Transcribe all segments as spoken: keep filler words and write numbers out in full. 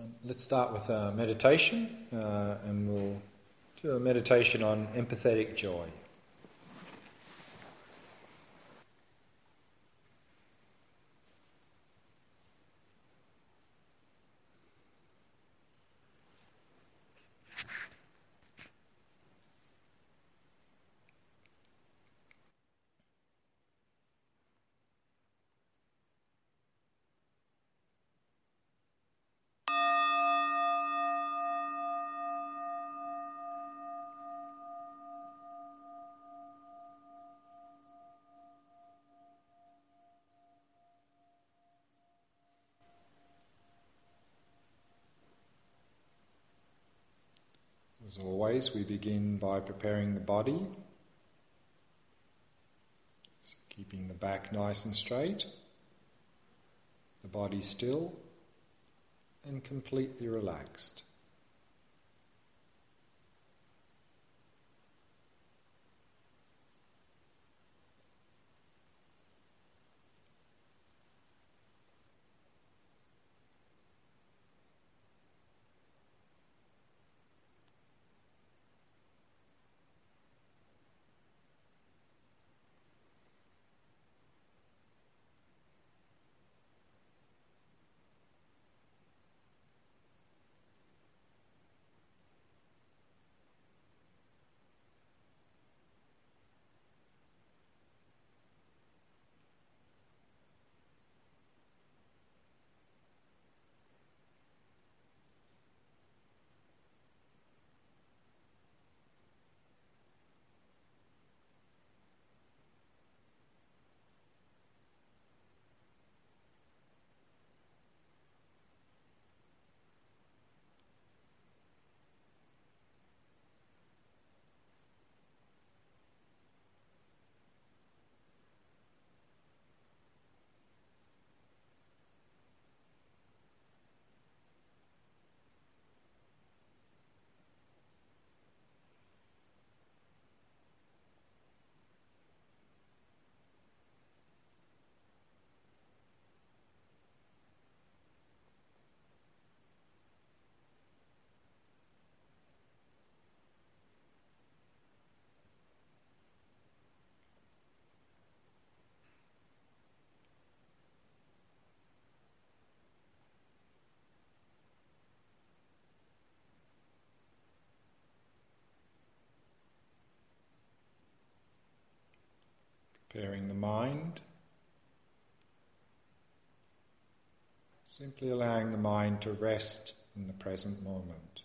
Um, let's start with a meditation, uh, and we'll do a meditation on empathetic joy. As always, we begin by preparing the body, so keeping the back nice and straight, the body still and completely relaxed. Preparing the mind, simply allowing the mind to rest in the present moment.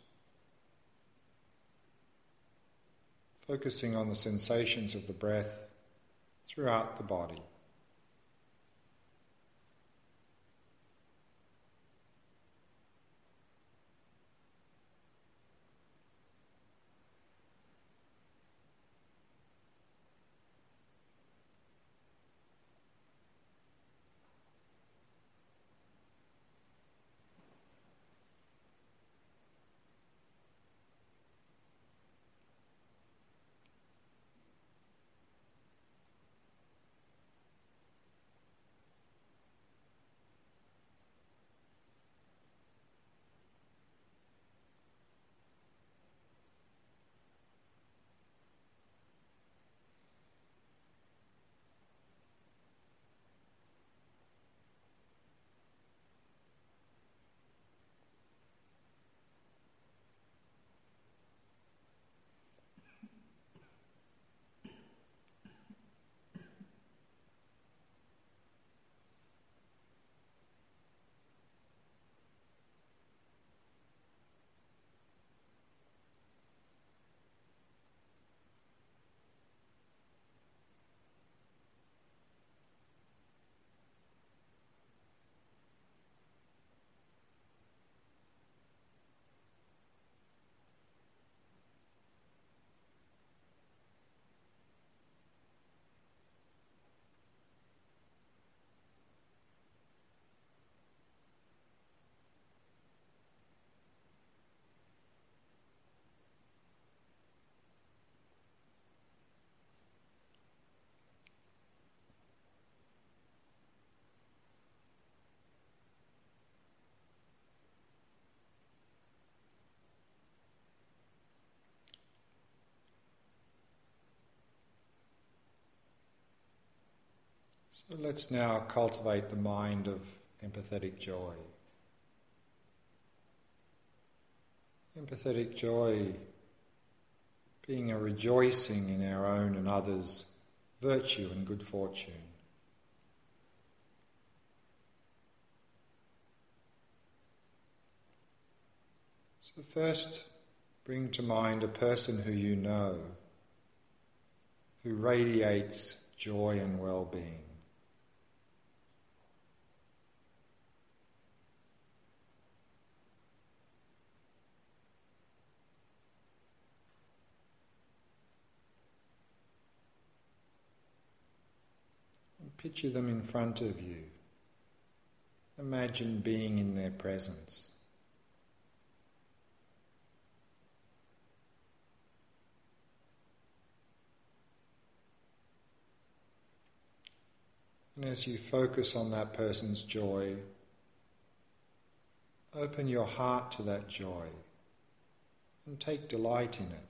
Focusing on the sensations of the breath throughout the body. So let's now cultivate the mind of empathetic joy. Empathetic joy being a rejoicing in our own and others' virtue and good fortune. So first, bring to mind a person who you know, who radiates joy and well-being. Picture them in front of you. Imagine being in their presence. And as you focus on that person's joy, open your heart to that joy and take delight in it.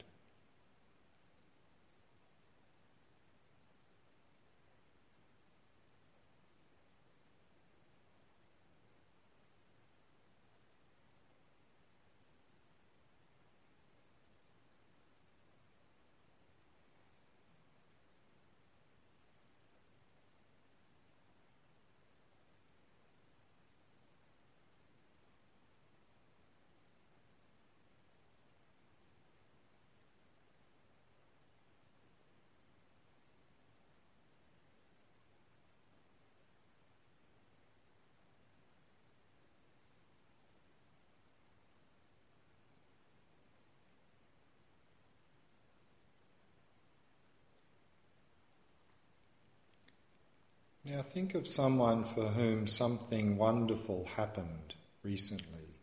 Now think of someone for whom something wonderful happened recently.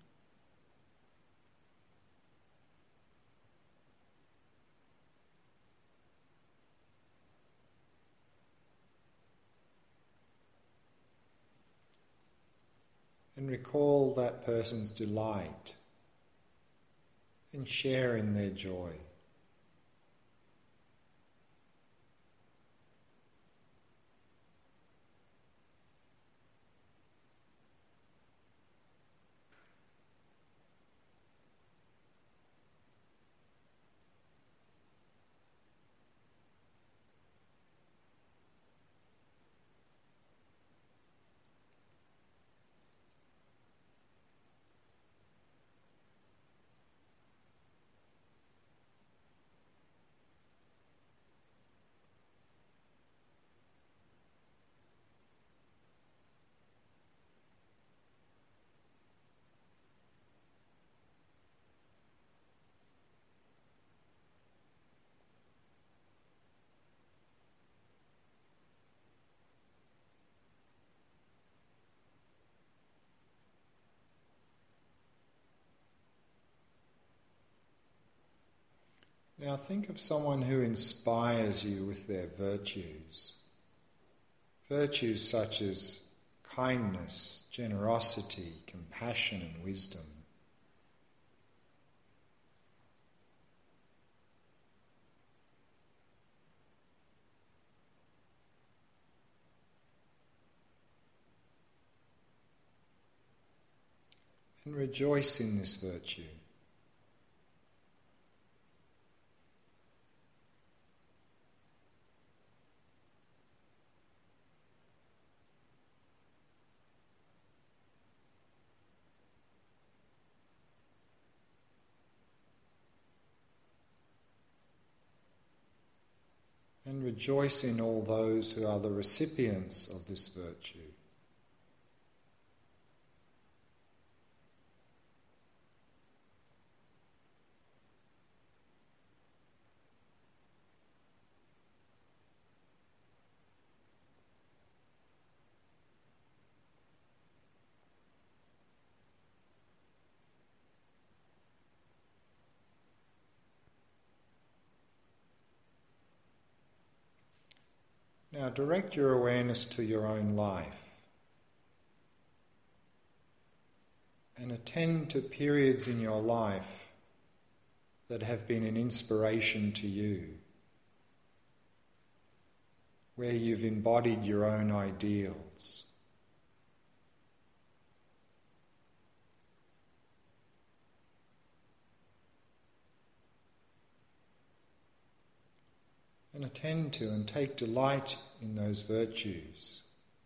And recall that person's delight and share in their joy. Now think of someone who inspires you with their virtues. Virtues such as kindness, generosity, compassion and wisdom. And rejoice in this virtue. And rejoice in all those who are the recipients of this virtue. Now direct your awareness to your own life and attend to periods in your life that have been an inspiration to you. where you've embodied your own ideals. And attend to and take delight in those virtues.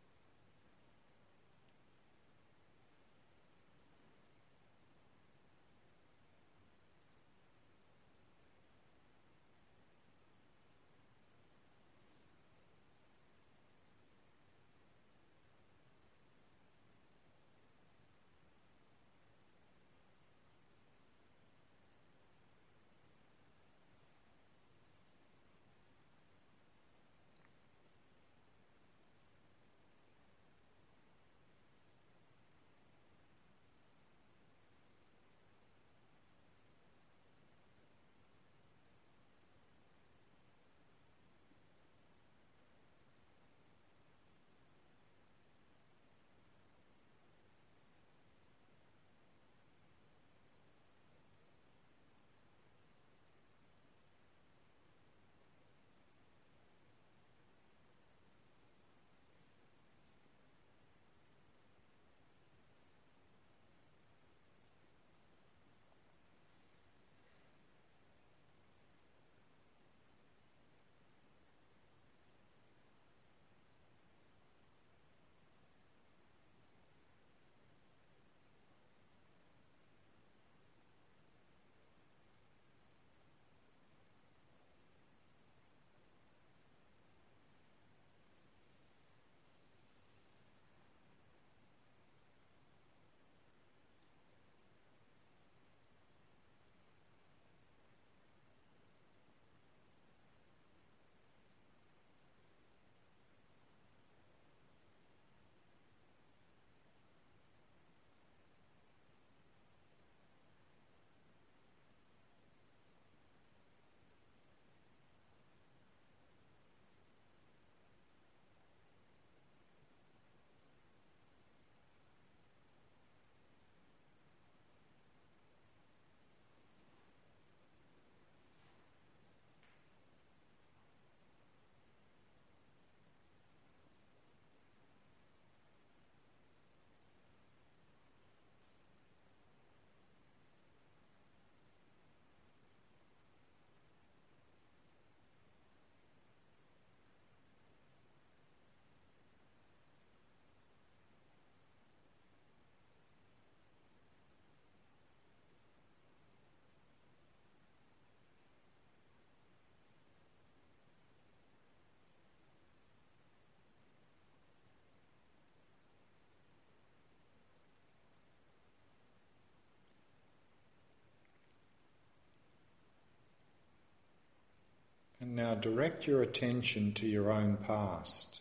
And now direct your attention to your own past.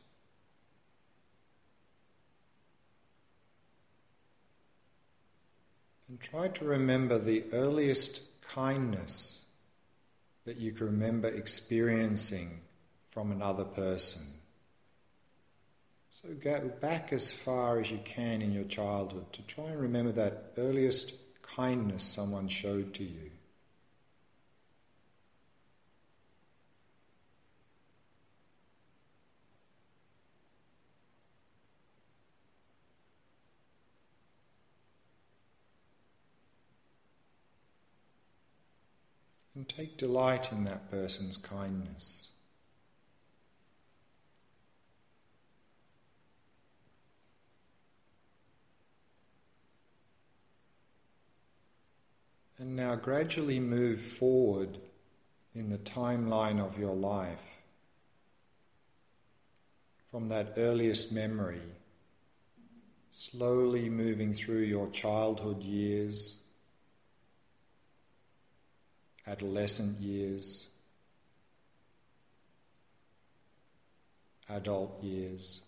And try to remember the earliest kindness that you can remember experiencing from another person. So go back as far as you can in your childhood to try and remember that earliest kindness someone showed to you. And take delight in that person's kindness. And now gradually move forward in the timeline of your life from that earliest memory, slowly moving through your childhood years, adolescent years, adult years,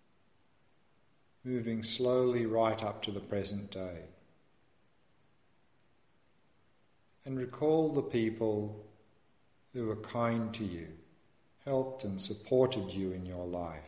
moving slowly right up to the present day. And recall the people who were kind to you, helped and supported you in your life.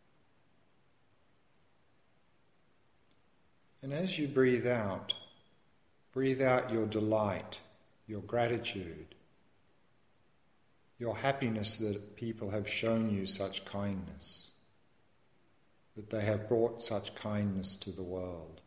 And as you breathe out, breathe out your delight, your gratitude, your happiness that people have shown you such kindness, that they have brought such kindness to the world.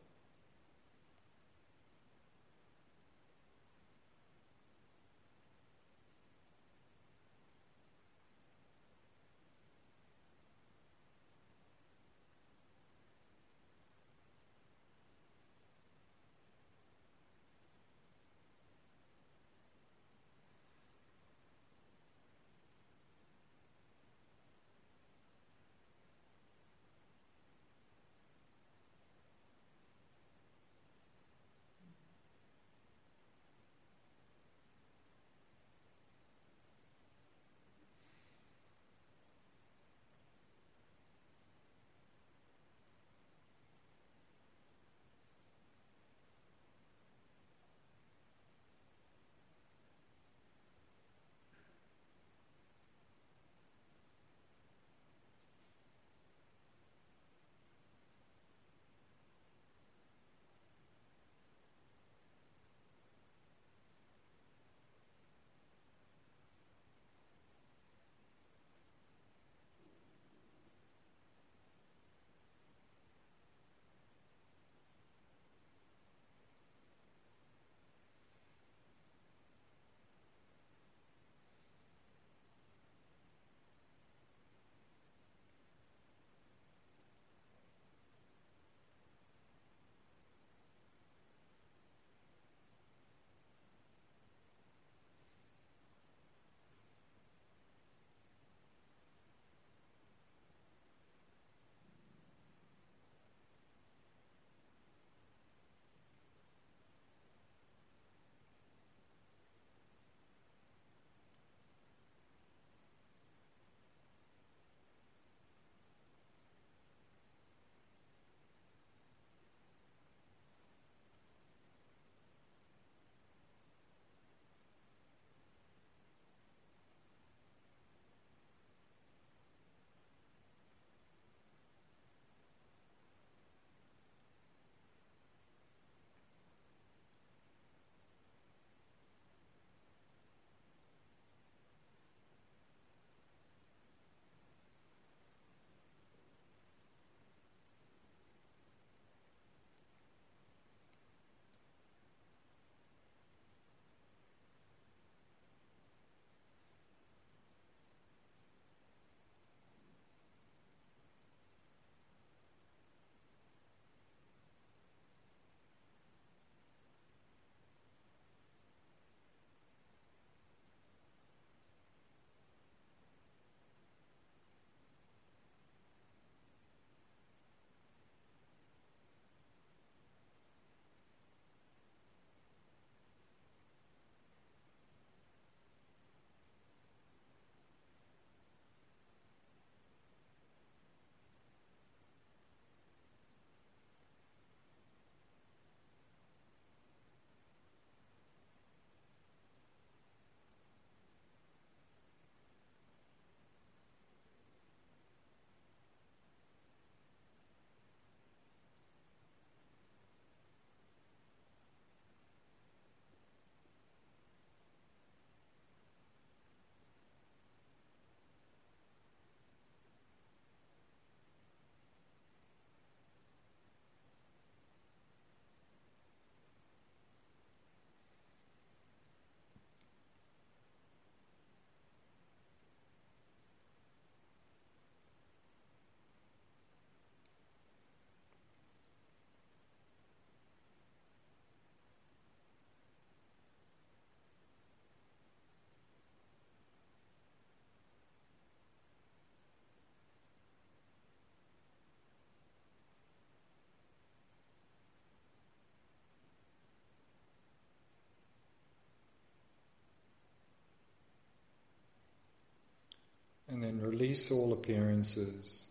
And then release all appearances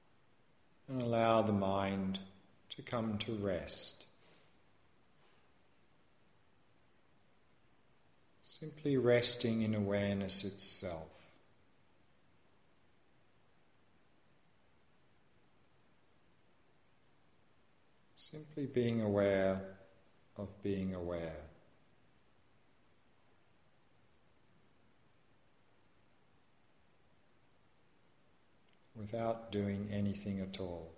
and allow the mind to come to rest. Simply resting in awareness itself. Simply being aware of being aware. without doing anything at all.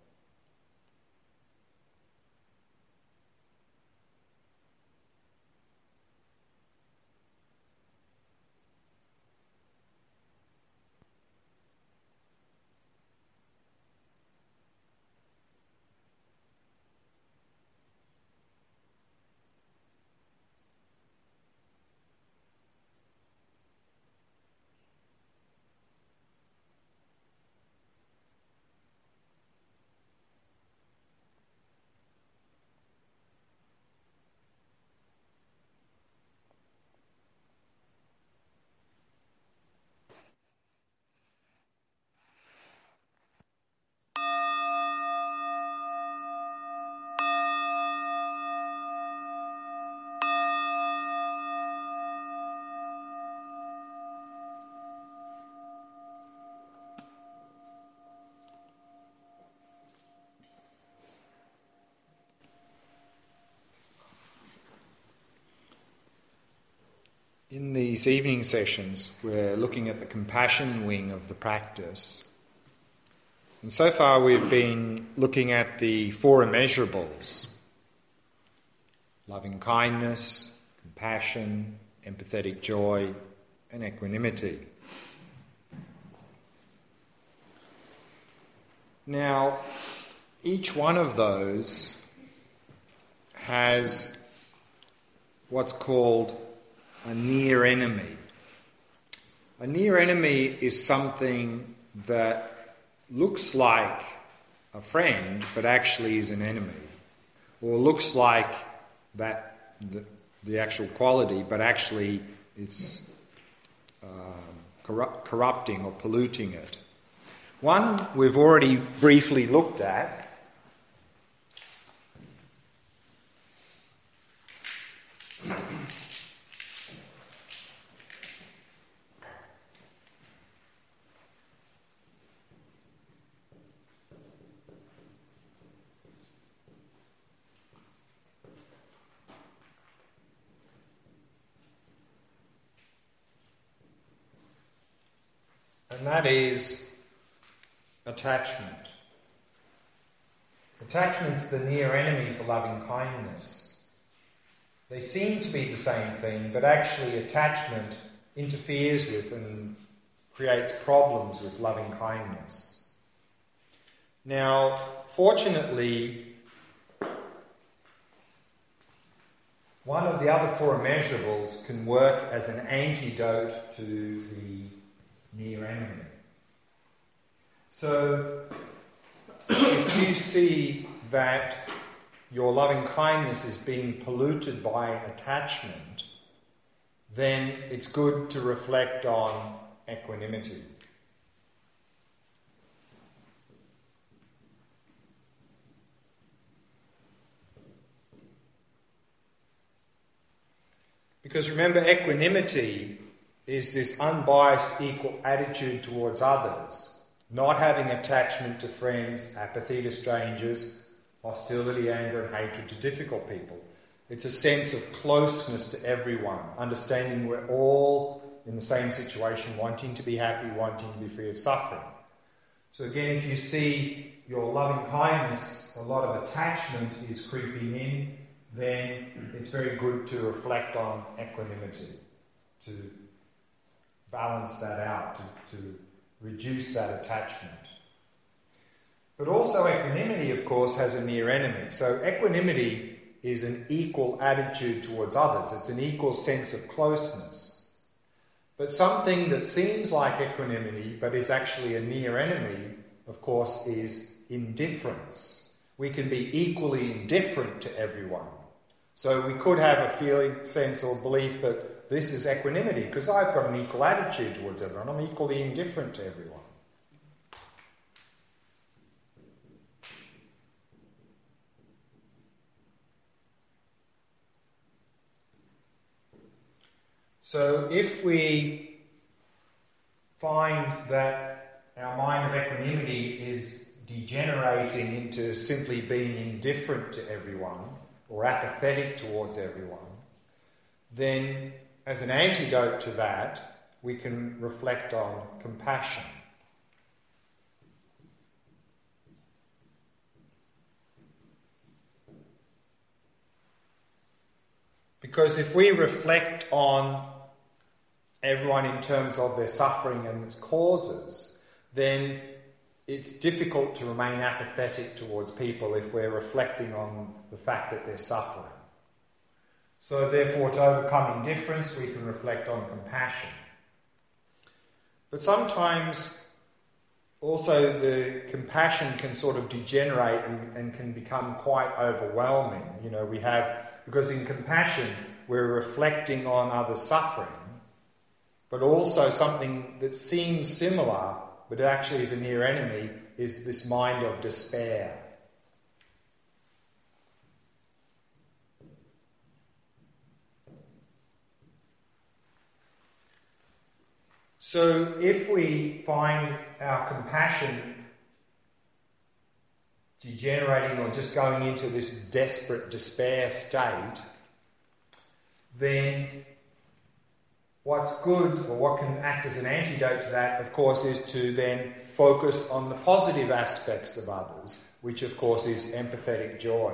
In these evening sessions, we're looking at the compassion wing of the practice. And so far we've been looking at the four immeasurables: loving kindness, compassion, empathetic joy, and equanimity. Now, each one of those has what's called a near enemy. A near enemy is something that looks like a friend but actually is an enemy, or looks like that the, the actual quality but actually it's um, corrupt, corrupting or polluting it. One we've already briefly looked at, and that is attachment. Attachment's the near enemy for loving kindness. They seem to be the same thing, but actually attachment interferes with and creates problems with loving kindness. Now, fortunately, one of the other four immeasurables can work as an antidote to the near enemy. So, if you see that your loving kindness is being polluted by attachment, then it's good to reflect on equanimity. Because remember, equanimity is this unbiased, equal attitude towards others, not having attachment to friends, apathy to strangers, hostility, anger and hatred to difficult people. It's a sense of closeness to everyone, understanding we're all in the same situation, wanting to be happy, wanting to be free of suffering. So again, if you see your loving kindness, a lot of attachment is creeping in, then it's very good to reflect on equanimity, to balance that out, to, to reduce that attachment. But also equanimity, of course, has a near enemy. So equanimity is an equal attitude towards others. It's an equal sense of closeness. But something that seems like equanimity but is actually a near enemy, of course, is indifference. We can be equally indifferent to everyone. So we could have a feeling, sense or belief that this is equanimity because I've got an equal attitude towards everyone. I'm equally indifferent to everyone. So if we find that our mind of equanimity is degenerating into simply being indifferent to everyone or apathetic towards everyone, then as an antidote to that, we can reflect on compassion. Because if we reflect on everyone in terms of their suffering and its causes, then it's difficult to remain apathetic towards people if we're reflecting on the fact that they're suffering. So therefore, to overcome indifference, we can reflect on compassion. But sometimes also the compassion can sort of degenerate and, and can become quite overwhelming. You know, we have, because in compassion we're reflecting on others' suffering, but also something that seems similar, but actually is a near enemy, is this mind of despair. So if we find our compassion degenerating or just going into this desperate despair state, then what's good, or what can act as an antidote to that, of course, is to then focus on the positive aspects of others, which of course is empathetic joy.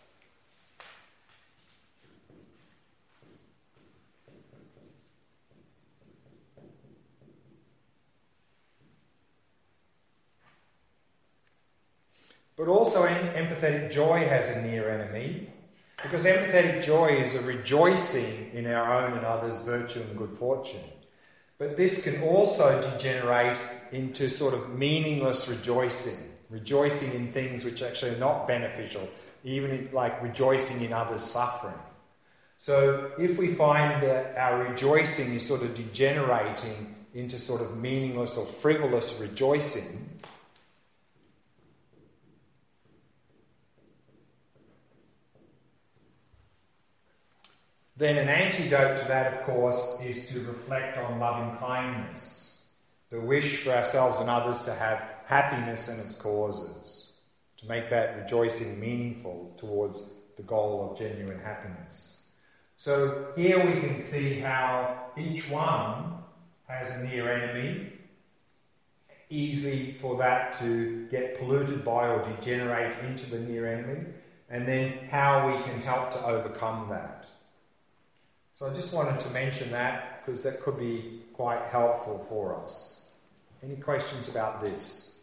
But also empathetic joy has a near enemy, because empathetic joy is a rejoicing in our own and others' virtue and good fortune. But this can also degenerate into sort of meaningless rejoicing, rejoicing in things which actually are not beneficial, even in, like rejoicing in others' suffering. So if we find that our rejoicing is sort of degenerating into sort of meaningless or frivolous rejoicing, then an antidote to that, of course, is to reflect on loving kindness, the wish for ourselves and others to have happiness and its causes, to make that rejoicing meaningful towards the goal of genuine happiness. So here we can see how each one has a near enemy, easy for that to get polluted by or degenerate into the near enemy, and then how we can help to overcome that. So I just wanted to mention that because that could be quite helpful for us. Any questions about this?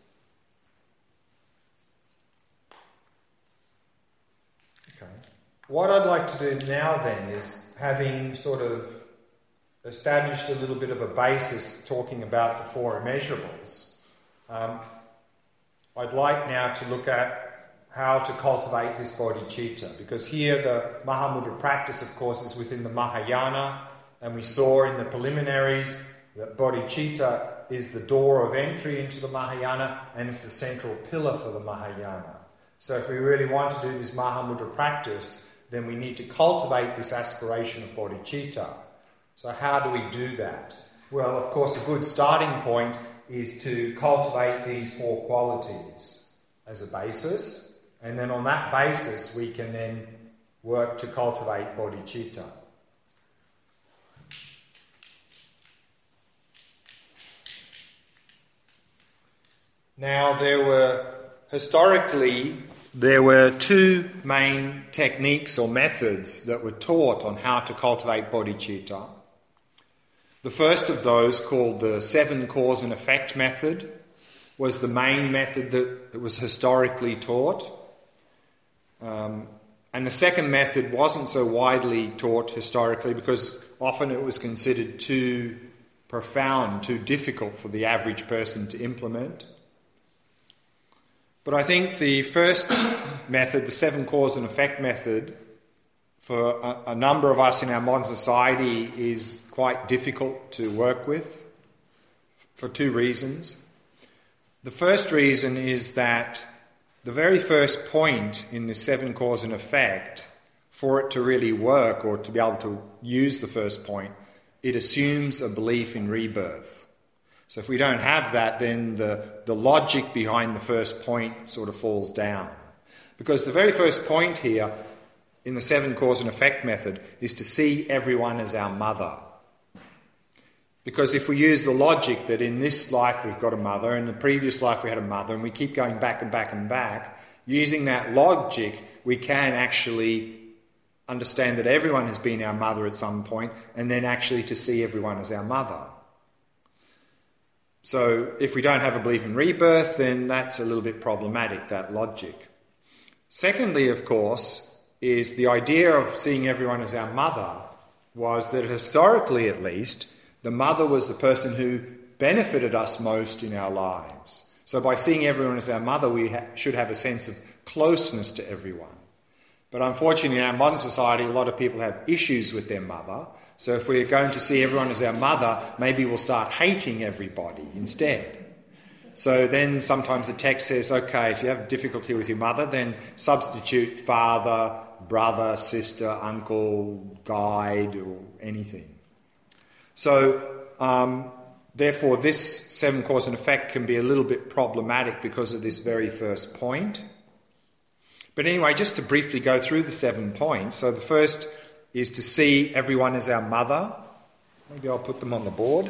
Okay. What I'd like to do now then is, having sort of established a little bit of a basis talking about the four immeasurables, um, I'd like now to look at how to cultivate this bodhicitta, because here the Mahamudra practice, of course, is within the Mahayana, and we saw in the preliminaries that bodhicitta is the door of entry into the Mahayana, and it's the central pillar for the Mahayana. So if we really want to do this Mahamudra practice, then we need to cultivate this aspiration of bodhicitta. So how do we do that? Well, of course, a good starting point is to cultivate these four qualities as a basis. And then on that basis, we can then work to cultivate bodhicitta. Now, there were, historically, there were two main techniques or methods that were taught on how to cultivate bodhicitta. The first of those, called the seven cause and effect method, was the main method that was historically taught. Um, and the second method wasn't so widely taught historically because often it was considered too profound, too difficult for the average person to implement. But I think the first method, the seven cause and effect method, for a, a number of us in our modern society is quite difficult to work with for two reasons. The first reason is that the very first point in the seven cause and effect, for it to really work or to be able to use the first point, it assumes a belief in rebirth. So if we don't have that, then the, the logic behind the first point sort of falls down. Because the very first point here in the seven cause and effect method is to see everyone as our mother. Because if we use the logic that in this life we've got a mother, in the previous life we had a mother, and we keep going back and back and back, using that logic we can actually understand that everyone has been our mother at some point, and then actually to see everyone as our mother. So if we don't have a belief in rebirth, then that's a little bit problematic, that logic. Secondly, of course, is the idea of seeing everyone as our mother was that historically at least, the mother was the person who benefited us most in our lives. So by seeing everyone as our mother, we ha- should have a sense of closeness to everyone. But unfortunately, in our modern society, a lot of people have issues with their mother. So if we're going to see everyone as our mother, maybe we'll start hating everybody instead. So then sometimes the text says, okay, if you have difficulty with your mother, then substitute father, brother, sister, uncle, guide, or anything. So, um, therefore, this seven cause and effect can be a little bit problematic because of this very first point. But anyway, just to briefly go through the seven points. So the first is to see everyone as our mother. Maybe I'll put them on the board.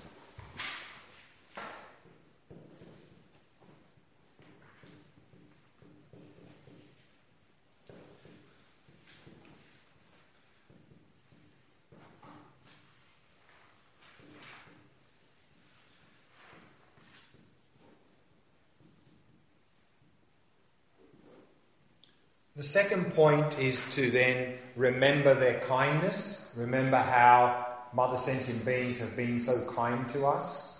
The second point is to then remember their kindness, remember how Mother Sentient Beings have been so kind to us.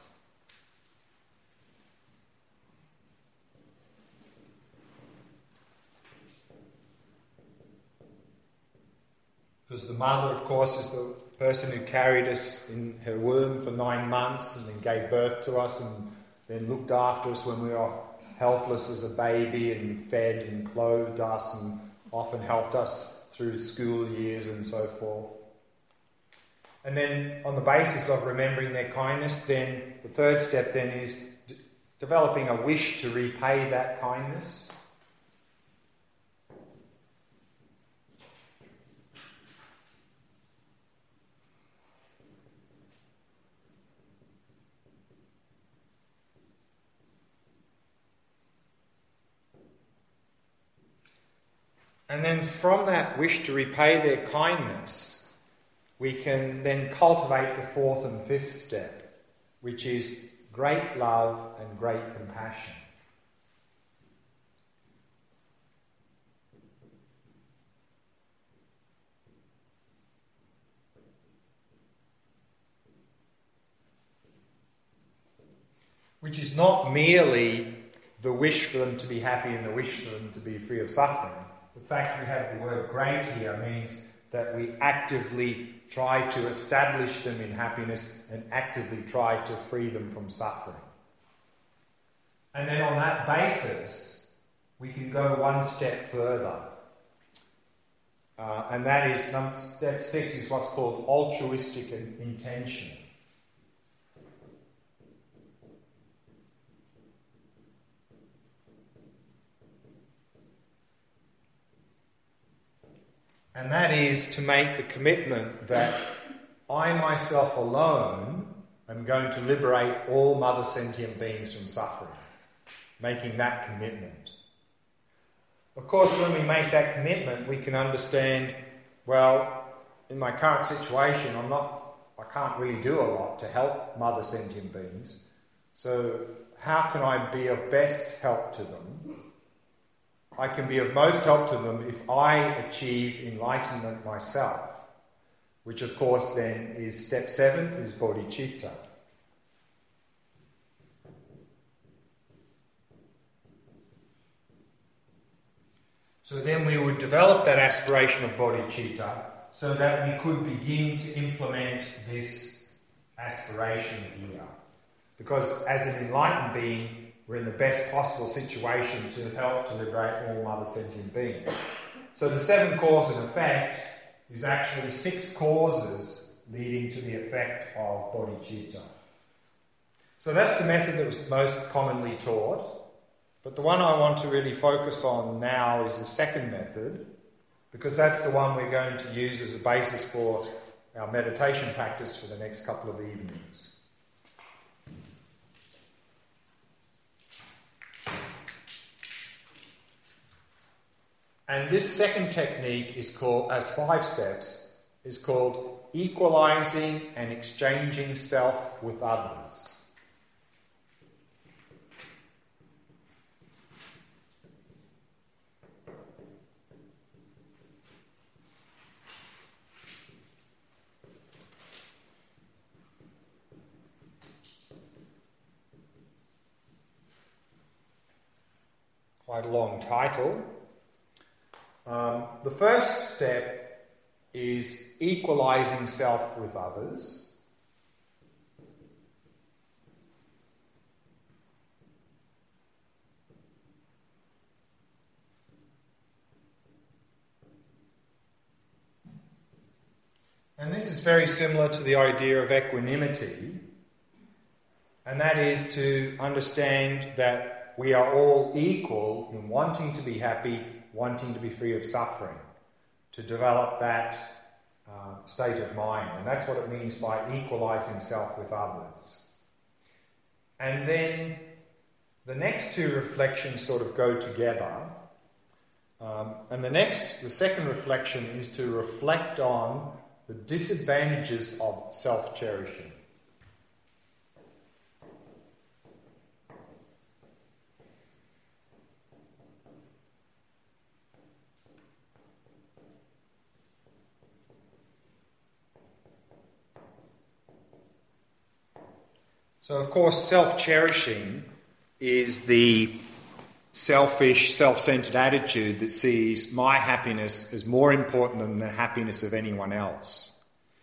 Because the mother, of course, is the person who carried us in her womb for nine months and then gave birth to us and then looked after us when we were helpless as a baby and fed and clothed us and often helped us through school years and so forth. And then on the basis of remembering their kindness, then the third step then is d- developing a wish to repay that kindness. And then from that wish to repay their kindness, we can then cultivate the fourth and fifth step, which is great love and great compassion. Which is not merely the wish for them to be happy and the wish for them to be free of suffering. The fact we have the word great here means that we actively try to establish them in happiness and actively try to free them from suffering. And then on that basis, we can go one step further. Uh, and that is, number, step six is what's called altruistic intention. And that is to make the commitment that I myself alone am going to liberate all mother sentient beings from suffering. Making that commitment. Of course, when we make that commitment, we can understand, well, in my current situation, I'm not, I can't really do a lot to help mother sentient beings. So how can I be of best help to them? I can be of most help to them if I achieve enlightenment myself, which of course then is step seven, is bodhicitta. So then we would develop that aspiration of bodhicitta so that we could begin to implement this aspiration here. Because as an enlightened being, we're in the best possible situation to help to liberate all mother sentient beings. So the seven cause and effect is actually six causes leading to the effect of bodhicitta. So that's the method that was most commonly taught. But the one I want to really focus on now is the second method, because that's the one we're going to use as a basis for our meditation practice for the next couple of evenings. And this second technique is called, as five steps, is called equalizing and exchanging self with others. Quite a long title. Um, the first step is equalizing self with others. And this is very similar to the idea of equanimity, and that is to understand that we are all equal in wanting to be happy, wanting to be free of suffering, to develop that uh, state of mind. And that's what it means by equalizing self with others. And then the next two reflections sort of go together. Um, and the next, the second reflection is to reflect on the disadvantages of self-cherishing. So, of course, self-cherishing is the selfish, self-centered attitude that sees my happiness as more important than the happiness of anyone else.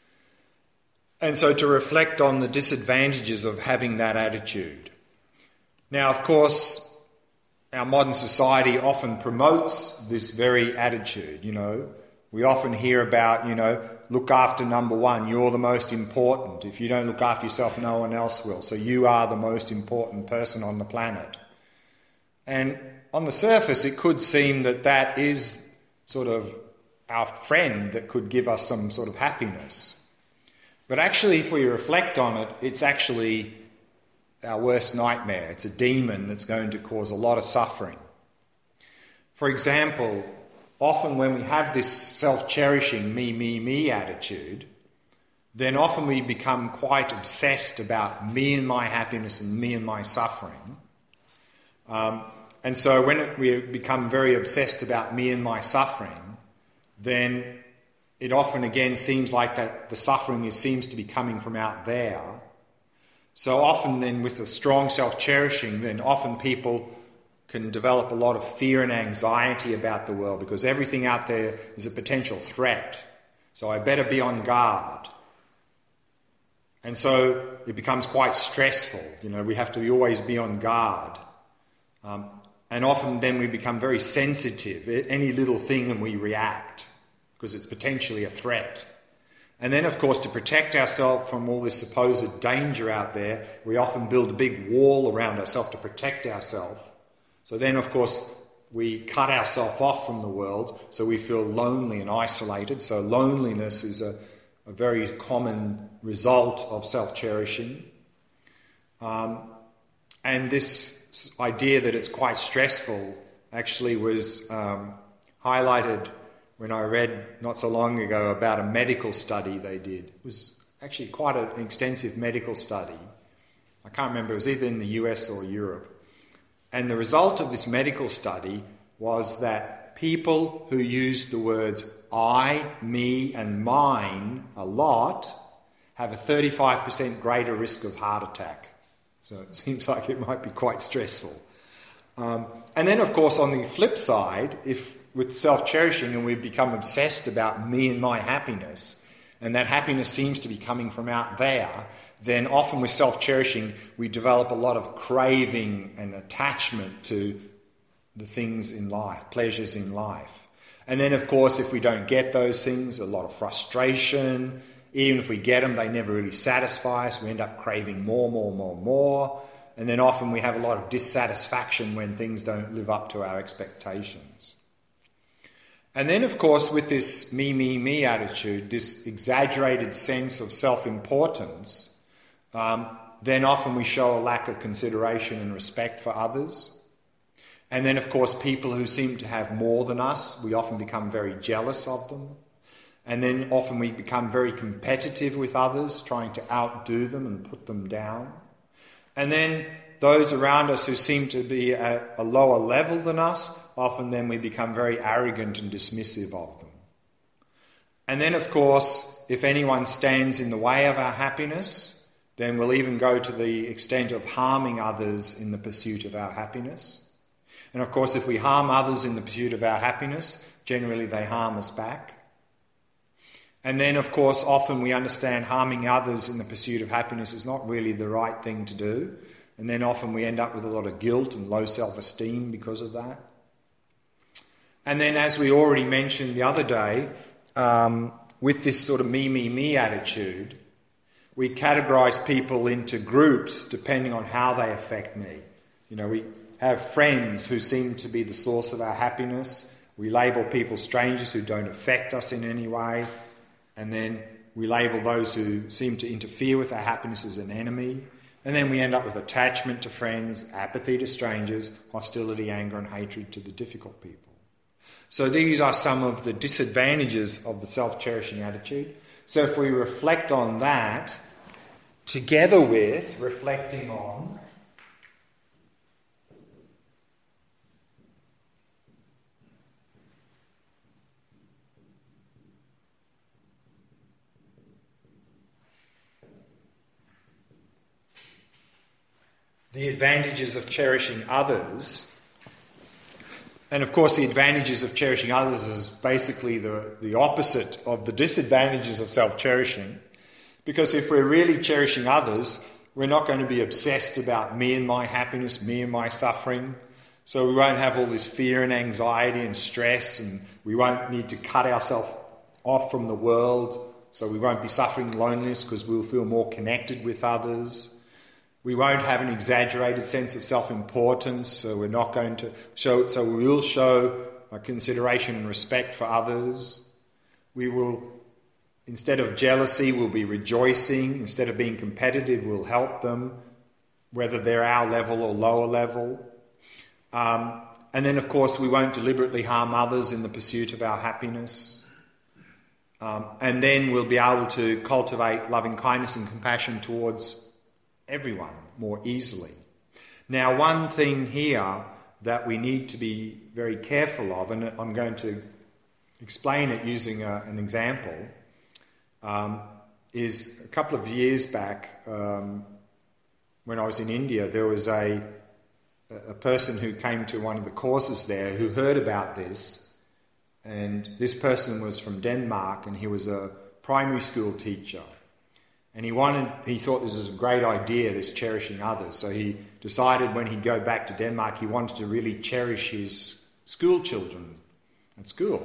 And so to reflect on the disadvantages of having that attitude. Now, of course, our modern society often promotes this very attitude, you know. We often hear about, you know, look after number one, you're the most important. If you don't look after yourself, no one else will. So you are the most important person on the planet. And on the surface, it could seem that that is sort of our friend that could give us some sort of happiness. But actually, if we reflect on it, it's actually our worst nightmare. It's a demon that's going to cause a lot of suffering. For example, often when we have this self-cherishing me, me, me attitude, then often we become quite obsessed about me and my happiness and me and my suffering. Um, and so when it, we become very obsessed about me and my suffering, then it often again seems like that the suffering is, seems to be coming from out there. So often then with a strong self-cherishing, then often people can develop a lot of fear and anxiety about the world because everything out there is a potential threat. So I better be on guard. And so it becomes quite stressful. You know, we have to always be on guard. Um, and often then we become very sensitive. Any little thing and we react because it's potentially a threat. And then, of course, to protect ourselves from all this supposed danger out there, we often build a big wall around ourselves to protect ourselves. So then, of course, we cut ourselves off from the world, so we feel lonely and isolated. So loneliness is a, a very common result of self-cherishing. Um, and this idea that it's quite stressful actually was um, highlighted when I read not so long ago about a medical study they did. It was actually quite an extensive medical study. I can't remember, it was either in the U S or Europe. And the result of this medical study was that people who used the words I, me and mine a lot have a thirty-five percent greater risk of heart attack. So it seems like it might be quite stressful. Um, and then, of course, on the flip side, if with self-cherishing and we become obsessed about me and my happiness, and that happiness seems to be coming from out there, then often with self-cherishing we develop a lot of craving and attachment to the things in life, pleasures in life. And then, of course, if we don't get those things, a lot of frustration. Even if we get them, they never really satisfy us. We end up craving more, more, more, more. And then often we have a lot of dissatisfaction when things don't live up to our expectations. And then, of course, with this me, me, me attitude, this exaggerated sense of self-importance, um, then often we show a lack of consideration and respect for others. And then, of course, people who seem to have more than us, we often become very jealous of them. And then often we become very competitive with others, trying to outdo them and put them down. And then those around us who seem to be at a lower level than us, often then we become very arrogant and dismissive of them. And then, of course, if anyone stands in the way of our happiness, then we'll even go to the extent of harming others in the pursuit of our happiness. And of course, if we harm others in the pursuit of our happiness, generally they harm us back. And then, of course, often we understand harming others in the pursuit of happiness is not really the right thing to do. And then often we end up with a lot of guilt and low self-esteem because of that. And then, as we already mentioned the other day, um, with this sort of me, me, me attitude, we categorise people into groups depending on how they affect me. You know, we have friends who seem to be the source of our happiness. We label people strangers who don't affect us in any way. And then we label those who seem to interfere with our happiness as an enemy. And then we end up with attachment to friends, apathy to strangers, hostility, anger and hatred to the difficult people. So these are some of the disadvantages of the self-cherishing attitude. So if we reflect on that, together with reflecting on the advantages of cherishing others. And of course the advantages of cherishing others is basically the, the opposite of the disadvantages of self-cherishing. Because if we're really cherishing others, we're not going to be obsessed about me and my happiness, me and my suffering. So we won't have all this fear and anxiety and stress, and we won't need to cut ourselves off from the world. So we won't be suffering loneliness because we'll feel more connected with others. We won't have an exaggerated sense of self-importance, so we're not going to show, so we will show a consideration and respect for others. We will, instead of jealousy, we'll be rejoicing. Instead of being competitive, we'll help them, whether they're our level or lower level. Um, and then, of course, we won't deliberately harm others in the pursuit of our happiness. Um, and then we'll be able to cultivate loving kindness and compassion towards everyone more easily. Now, one thing here that we need to be very careful of, and I'm going to explain it using a, an example, um, is a couple of years back, um, when I was in India, there was a, a person who came to one of the courses there who heard about this, and this person was from Denmark, and he was a primary school teacher. And he wanted, he thought this was a great idea, this cherishing others. So he decided when he'd go back to Denmark, he wanted to really cherish his school children at school.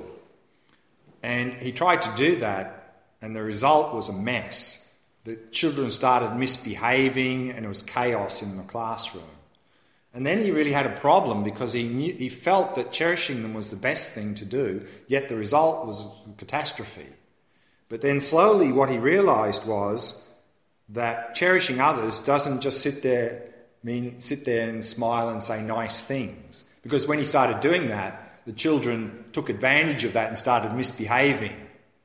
And he tried to do that, and the result was a mess. The children started misbehaving, and it was chaos in the classroom. And then he really had a problem because he knew, he felt that cherishing them was the best thing to do, yet the result was a catastrophe. But then slowly what he realised was that cherishing others doesn't just sit there, mean sit there and smile and say nice things. Because when he started doing that, the children took advantage of that and started misbehaving.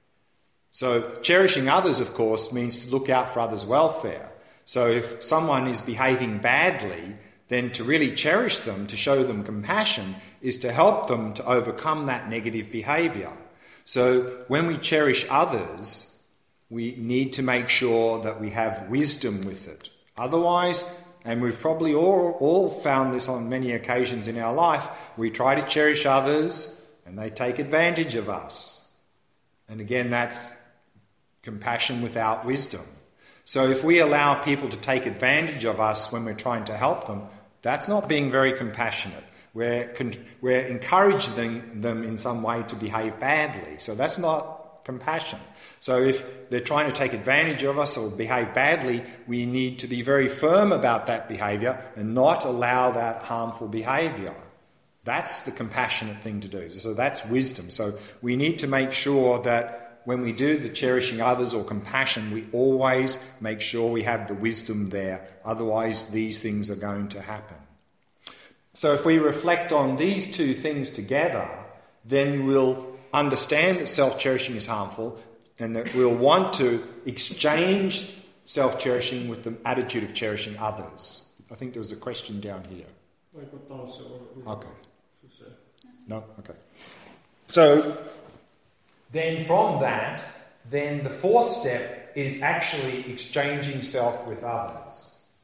So cherishing others, of course, means to look out for others' welfare. So if someone is behaving badly, then to really cherish them, to show them compassion, is to help them to overcome that negative behaviour. So when we cherish others, we need to make sure that we have wisdom with it. Otherwise, and we've probably all, all found this on many occasions in our life, we try to cherish others and they take advantage of us. And again, that's compassion without wisdom. So if we allow people to take advantage of us when we're trying to help them, that's not being very compassionate. We're, con- we're encouraging them in some way to behave badly. So that's not compassion. So if they're trying to take advantage of us or behave badly, we need to be very firm about that behaviour and not allow that harmful behaviour. That's the compassionate thing to do. So that's wisdom. So we need to make sure that when we do the cherishing others or compassion, we always make sure we have the wisdom there. Otherwise, these things are going to happen. So if we reflect on these two things together, then we'll understand that self-cherishing is harmful and that we'll want to exchange self-cherishing with the attitude of cherishing others. I think there was a question down here. Okay. No? Okay. So then from that, then the fourth step is actually exchanging self with others.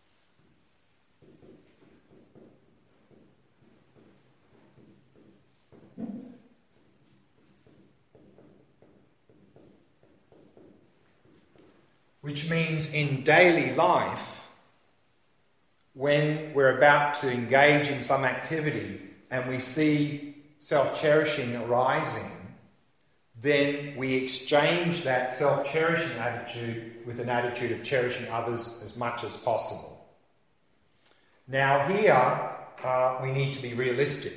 Which means in daily life, when we're about to engage in some activity and we see self-cherishing arising, then we exchange that self-cherishing attitude with an attitude of cherishing others as much as possible. Now here, uh, we need to be realistic.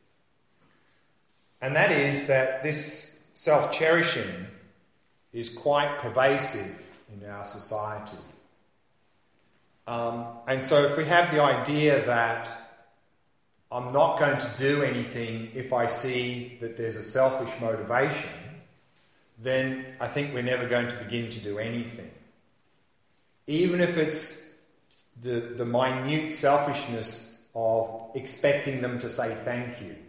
And that is that this self-cherishing is quite pervasive in our society. Um, and so if we have the idea that I'm not going to do anything if I see that there's a selfish motivation, then I think we're never going to begin to do anything. Even if it's the, the minute selfishness of expecting them to say thank you.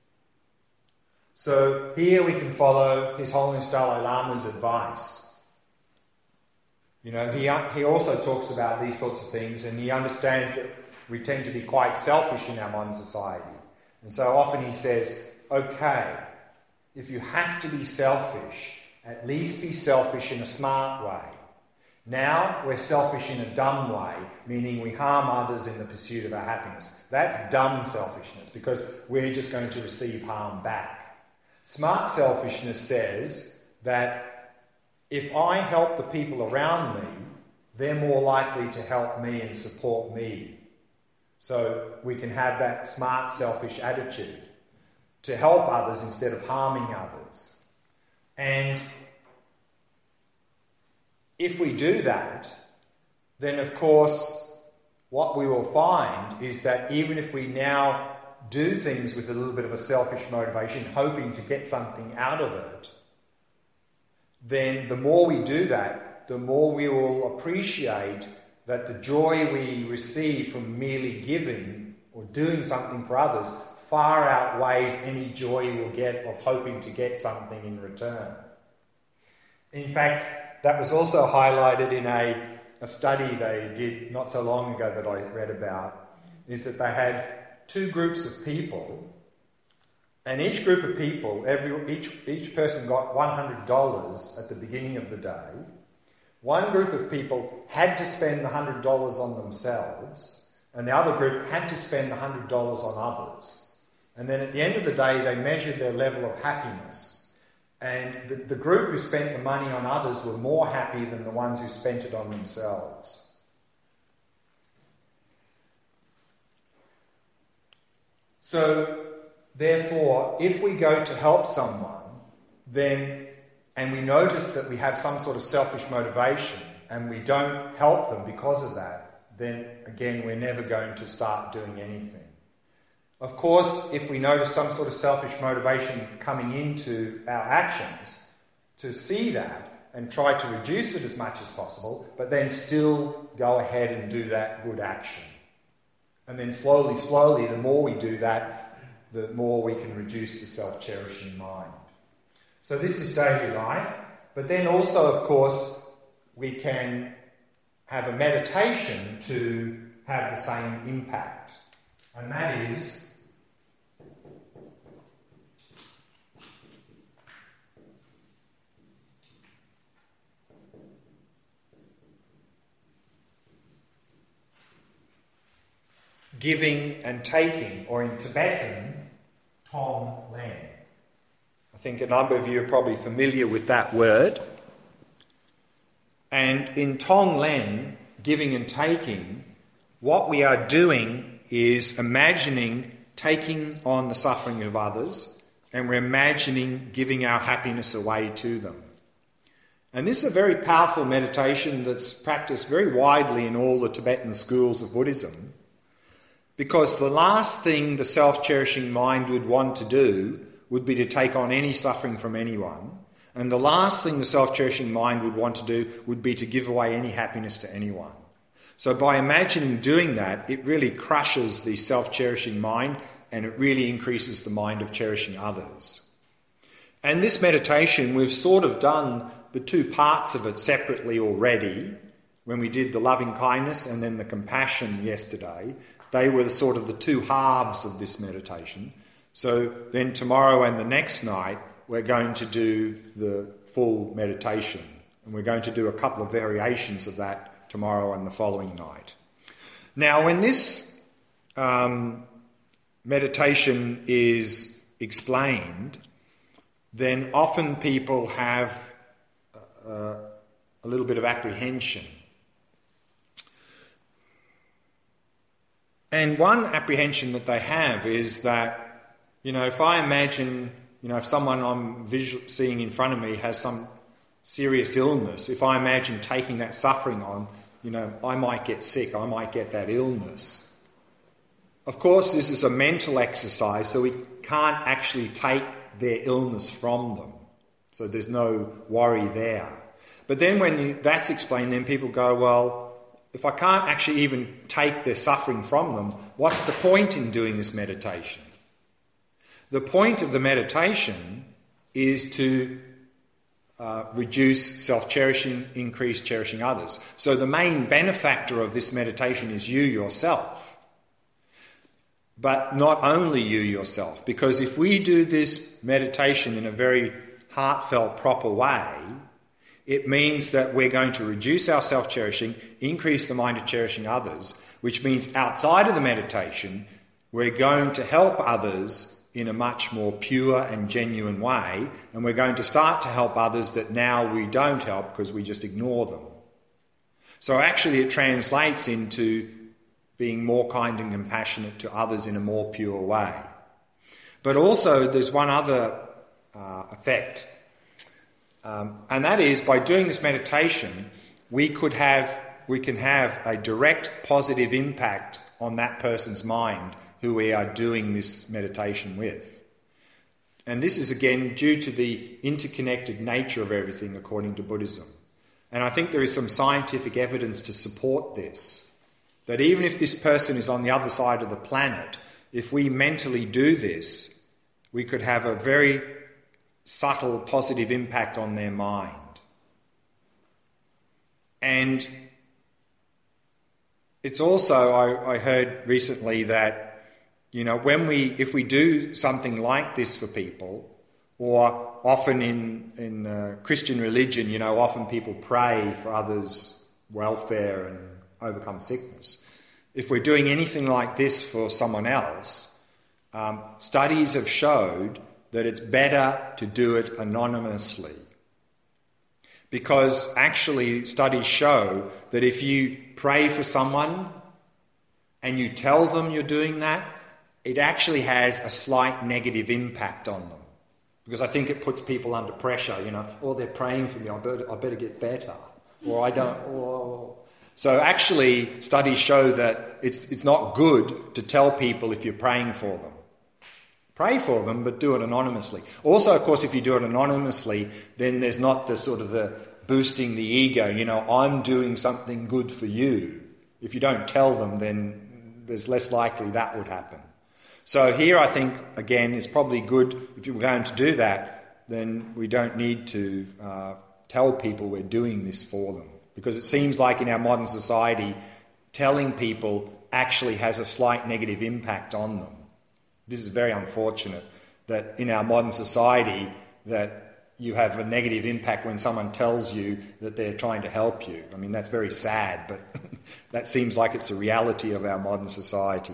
So here we can follow His Holiness Dalai Lama's advice. You know, he he also talks about these sorts of things, and he understands that we tend to be quite selfish in our modern society. And so often he says, okay, if you have to be selfish, at least be selfish in a smart way. Now we're selfish in a dumb way, meaning we harm others in the pursuit of our happiness. That's dumb selfishness, because we're just going to receive harm back. Smart selfishness says that if I help the people around me, they're more likely to help me and support me. So we can have that smart, selfish attitude to help others instead of harming others. And if we do that, then of course what we will find is that even if we now do things with a little bit of a selfish motivation, hoping to get something out of it, then the more we do that, the more we will appreciate that the joy we receive from merely giving or doing something for others far outweighs any joy we'll get of hoping to get something in return. In fact, that was also highlighted in a, a study they did not so long ago that I read about, is that they had two groups of people. And each group of people, every, each, each person got one hundred dollars at the beginning of the day. One group of people had to spend the one hundred dollars on themselves, and the other group had to spend the one hundred dollars on others. And then at the end of the day, they measured their level of happiness. And the, the group who spent the money on others were more happy than the ones who spent it on themselves. So therefore, if we go to help someone, then, and we notice that we have some sort of selfish motivation, and we don't help them because of that, then again, we're never going to start doing anything. Of course, if we notice some sort of selfish motivation coming into our actions, to see that and try to reduce it as much as possible, but then still go ahead and do that good action. And then slowly, slowly, the more we do that, the more we can reduce the self-cherishing mind. So this is daily life, but then also, of course, we can have a meditation to have the same impact. And that is giving and taking, or in Tibetan, Tong Len. I think a number of you are probably familiar with that word. And in Tong Len, giving and taking, what we are doing is imagining taking on the suffering of others, and we're imagining giving our happiness away to them. And this is a very powerful meditation that's practiced very widely in all the Tibetan schools of Buddhism, Because the last thing the self-cherishing mind would want to do would be to take on any suffering from anyone. And the last thing the self-cherishing mind would want to do would be to give away any happiness to anyone. So by imagining doing that, it really crushes the self-cherishing mind and it really increases the mind of cherishing others. And this meditation, we've sort of done the two parts of it separately already. When we did the loving kindness and then the compassion yesterday, they were sort of the two halves of this meditation. So then tomorrow and the next night, we're going to do the full meditation. And we're going to do a couple of variations of that tomorrow and the following night. Now, when this um, meditation is explained, then often people have uh, a little bit of apprehension. And one apprehension that they have is that, you know, if I imagine, you know, if someone I'm visual, seeing in front of me has some serious illness, if I imagine taking that suffering on, you know, I might get sick, I might get that illness. Of course, this is a mental exercise, so we can't actually take their illness from them. So there's no worry there. But then when you, that's explained, then people go, well, if I can't actually even take their suffering from them, what's the point in doing this meditation? The point of the meditation is to uh, reduce self-cherishing, increase cherishing others. So the main benefactor of this meditation is you yourself. But not only you yourself, because if we do this meditation in a very heartfelt, proper way, it means that we're going to reduce our self-cherishing, increase the mind of cherishing others, which means outside of the meditation, we're going to help others in a much more pure and genuine way, and we're going to start to help others that now we don't help because we just ignore them. So actually it translates into being more kind and compassionate to others in a more pure way. But also there's one other uh, effect, um, and that is by doing this meditation, we could have, we can have a direct positive impact on that person's mind who we are doing this meditation with. And this is again due to the interconnected nature of everything according to Buddhism. And I think there is some scientific evidence to support this, that even if this person is on the other side of the planet, if we mentally do this, we could have a very subtle positive impact on their mind. And it's also, I, I heard recently that, you know, when we, if we do something like this for people, or often in, in uh, Christian religion, you know, often people pray for others' welfare and overcome sickness. If we're doing anything like this for someone else, um, studies have showed that it's better to do it anonymously. Because actually studies show that if you pray for someone and you tell them you're doing that, it actually has a slight negative impact on them. Because I think it puts people under pressure, you know, oh, they're praying for me, I better, I better get better. Or I don't... Or... So actually, studies show that it's it's not good to tell people if you're praying for them. Pray for them, but do it anonymously. Also, of course, if you do it anonymously, then there's not the sort of the boosting the ego, you know, I'm doing something good for you. If you don't tell them, then there's less likely that would happen. So here I think, again, it's probably good, if you're going to do that, then we don't need to uh, tell people we're doing this for them. Because it seems like in our modern society, telling people actually has a slight negative impact on them. This is very unfortunate that in our modern society that you have a negative impact when someone tells you that they're trying to help you. I mean, that's very sad, but that seems like it's a reality of our modern society.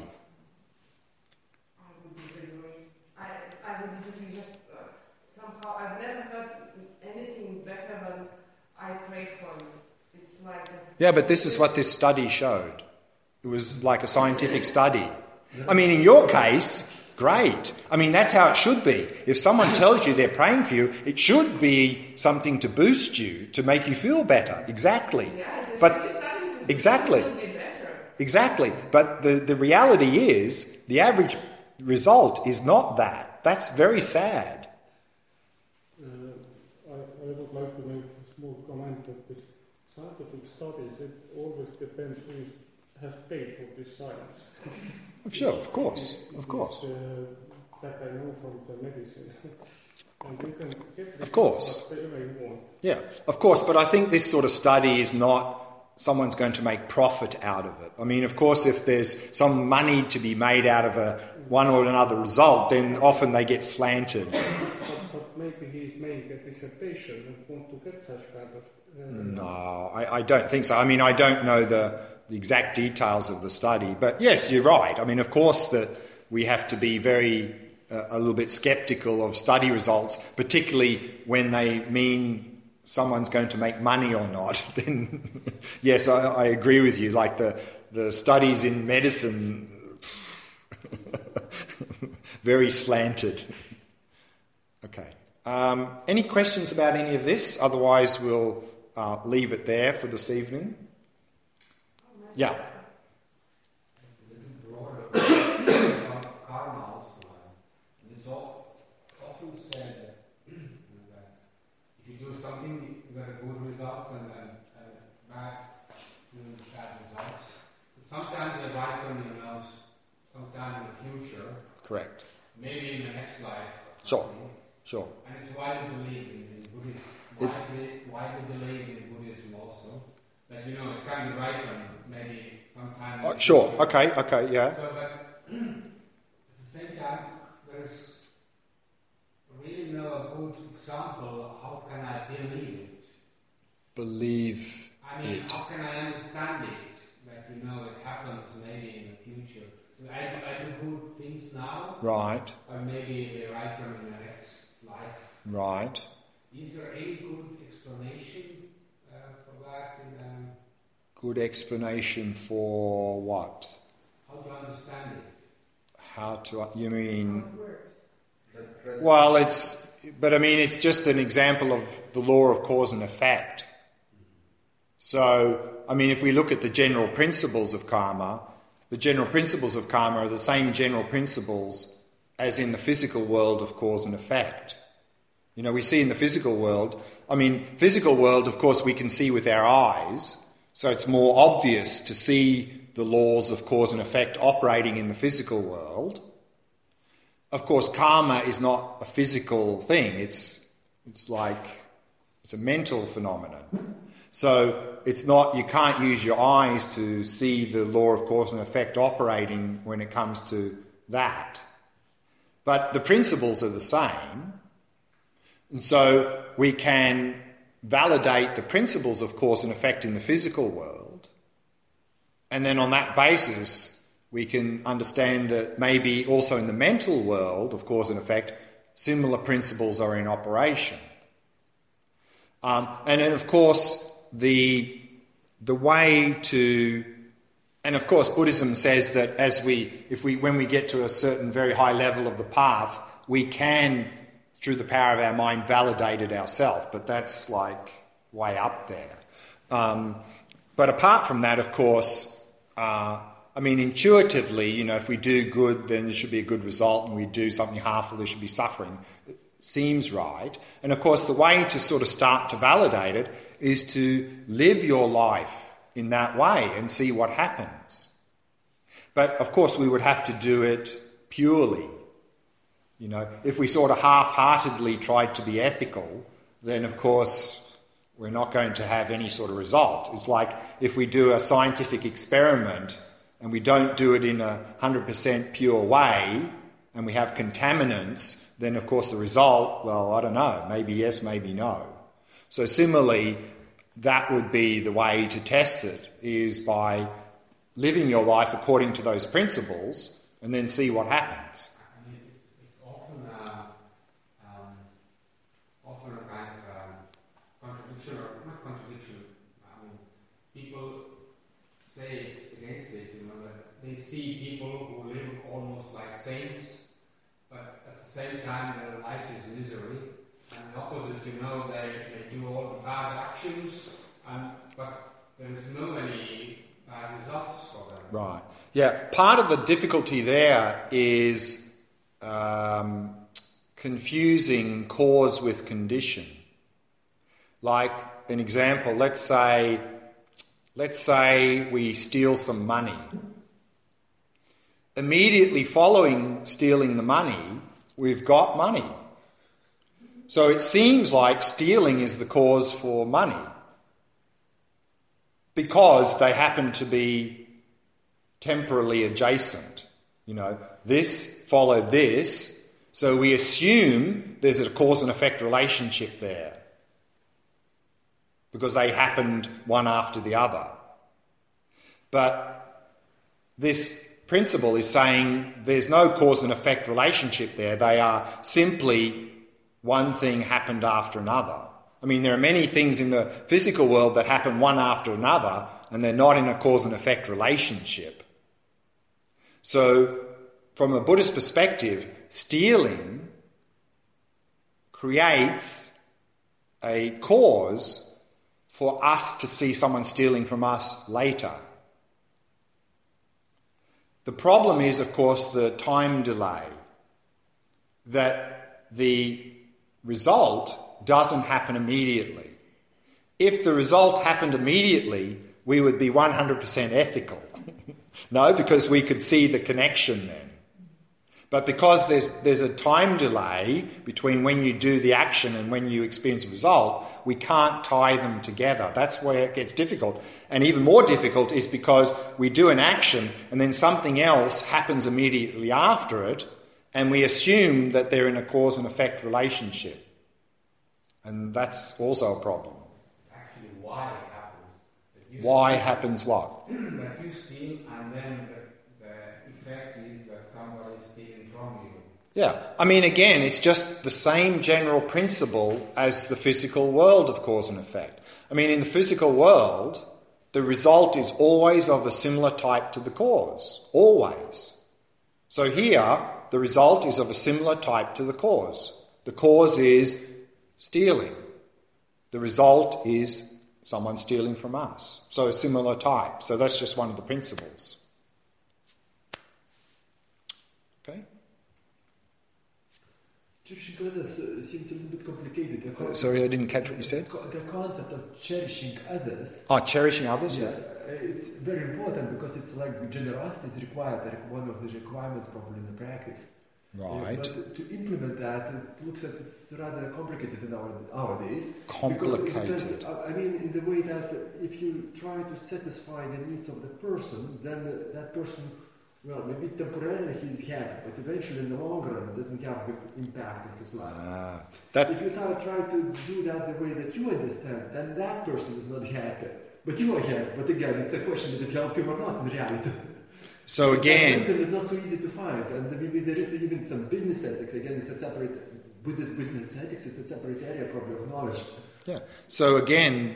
Yeah, but this is what this study showed. It was like a scientific study. I mean, in your case, great. I mean, that's how it should be. If someone tells you they're praying for you, it should be something to boost you, to make you feel better. Exactly. But exactly. exactly. But the, the reality is, the average result is not that. That's very sad. Uh, I, I would like to make a small comment that this scientific studies, it always depends who is, has paid for this science. Sure, of course, it, it of course. Is, uh, that I know from the medicine. And you can get of course. whatever you want. Yeah, of course, but I think this sort of study is not someone's going to make profit out of it. I mean, of course, if there's some money to be made out of a one or another result, then often they get slanted. But, but maybe he's making a dissertation and want to get such kind of... Uh, no, I, I don't think so. I mean, I don't know the, the exact details of the study, but yes, you're right. I mean, of course, that we have to be very... Uh, a little bit sceptical of study results, particularly when they mean someone's going to make money or not. Then, yes, I, I agree with you. Like the, the studies in medicine, very slanted. Okay. Um, any questions about any of this? Otherwise, we'll uh, leave it there for this evening. Yeah. Something you got good results and then uh, bad, bad results. But sometimes they ripen, you know, sometime in the future. Correct. Maybe in the next life. Sure, sure. And it's widely believed in, in Buddhism. Widely, widely believed in Buddhism also. That, you know, it can be ripened maybe sometime. Oh, sure, okay, okay, yeah. So, but at the same time, there's really no a good example. How can I believe it? Believe I mean, it. how can I understand it? That, you know, it happens maybe in the future. So I, I do good things now. Right. Or maybe they write them in the next life. Right. Is there any good explanation uh, for that? In, um, good explanation for what? How to understand it? How to, you mean... Well, it's, but I mean, it's just an example of the law of cause and effect. So, I mean, if we look at the general principles of karma, the general principles of karma are the same general principles as in the physical world of cause and effect. You know, we see in the physical world, I mean, physical world, of course, we can see with our eyes, so it's more obvious to see the laws of cause and effect operating in the physical world. Of course, karma is not a physical thing. It's it's like it's a mental phenomenon. So it's not, you can't use your eyes to see the law of cause and effect operating when it comes to that. But the principles are the same. And so we can validate the principles of cause and effect in the physical world. And then on that basis, we can understand that maybe also in the mental world of cause and effect, similar principles are in operation. Um, and then, of course, the the way to, and of course, Buddhism says that as we, if we, when we get to a certain very high level of the path, we can, through the power of our mind, validate it ourselves. But that's like way up there. Um, but apart from that, of course. Uh, I mean, intuitively, you know, if we do good, then there should be a good result, and we do something harmful, there should be suffering. It seems right. And of course, the way to sort of start to validate it is to live your life in that way and see what happens. But of course, we would have to do it purely. You know, if we sort of half-heartedly tried to be ethical, then of course we're not going to have any sort of result. It's like if we do a scientific experiment and we don't do it in a one hundred percent pure way, and we have contaminants, then of course the result, well, I don't know, maybe yes, maybe no. So similarly, that would be the way to test it, is by living your life according to those principles, and then see what happens. I mean, it's, it's often, uh, um, often a kind of um, contradiction, or not contradiction. I mean, people say it against it, you know, that they see people who live almost like saints, but at the same time their life is misery. And the opposite, you know, they, they do all the bad actions, and but there is no any uh, results for them. Right. Yeah, part of the difficulty there is um, confusing cause with condition. Like an example, let's say, let's say we steal some money. Immediately following stealing the money, we've got money. So it seems like stealing is the cause for money because they happen to be temporally adjacent. You know, this followed this, so we assume there's a cause and effect relationship there because they happened one after the other. But this principle is saying there's no cause and effect relationship there. They are simply one thing happened after another. I mean, there are many things in the physical world that happen one after another, and they're not in a cause and effect relationship. So, from a Buddhist perspective, stealing creates a cause for us to see someone stealing from us later. The problem is, of course, the time delay, that the result doesn't happen immediately. If the result happened immediately, we would be one hundred percent ethical. No, because we could see the connection then. But because there's there's a time delay between when you do the action and when you experience the result, we can't tie them together. That's where it gets difficult. And even more difficult is because we do an action and then something else happens immediately after it, and we assume that they're in a cause and effect relationship. And that's also a problem. Actually, why it happens. That you Why steal, happens what? That you steal and then the, the effect is that somebody is stealing from you. Yeah, I mean, again, it's just the same general principle as the physical world of cause and effect. I mean, in the physical world, the result is always of a similar type to the cause. Always. So here, the result is of a similar type to the cause. The cause is stealing. The result is someone stealing from us. So a similar type. So that's just one of the principles. Okay? Cherishing others uh, seems a little bit complicated. The con- Sorry, I didn't catch what you said. The concept of cherishing others. Oh, cherishing others, Yes, yeah. uh, it's very important because it's like generosity is required, like one of the requirements probably in the practice. Right. Uh, but to implement that, it looks like it's rather complicated in our nowadays. Complicated. Because it depends, I mean, in the way that if you try to satisfy the needs of the person, then uh, that person, well, maybe temporarily he's happy, but eventually in the long run it doesn't have good impact on his life. Ah, that. If you try, try to do that the way that you understand, then that person is not happy. But you are happy. But again, it's a question that it helps you or not in reality. So again, wisdom is not so easy to find, and maybe there is even some business ethics. Again, it's a separate Buddhist business ethics. It's a separate area probably of knowledge. yeah. So again,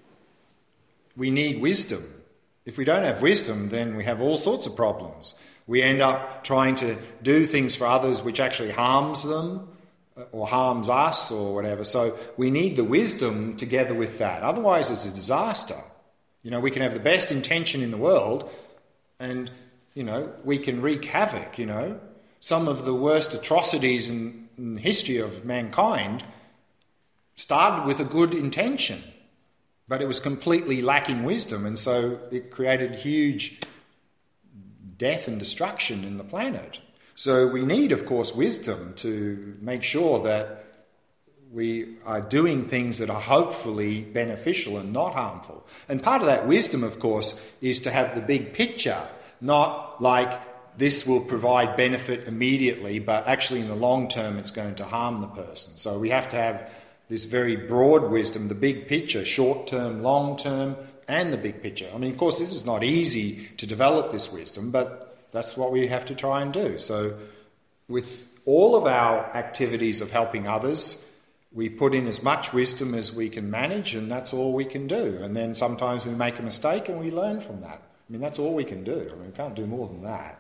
we need wisdom. If we don't have wisdom, then we have all sorts of problems. We end up trying to do things for others which actually harms them or harms us or whatever. So we need the wisdom together with that. Otherwise, it's a disaster. You know, we can have the best intention in the world and, you know, we can wreak havoc, you know. Some of the worst atrocities in, in the history of mankind started with a good intention. But it was completely lacking wisdom, and so it created huge death and destruction in the planet. So we need, of course, wisdom to make sure that we are doing things that are hopefully beneficial and not harmful. And part of that wisdom, of course, is to have the big picture, not like this will provide benefit immediately, but actually in the long term it's going to harm the person. So we have to have this very broad wisdom, the big picture, short-term, long-term, and the big picture. I mean, of course, this is not easy to develop this wisdom, but that's what we have to try and do. So with all of our activities of helping others, we put in as much wisdom as we can manage, and that's all we can do. And then sometimes we make a mistake and we learn from that. I mean, that's all we can do. I mean, we can't do more than that.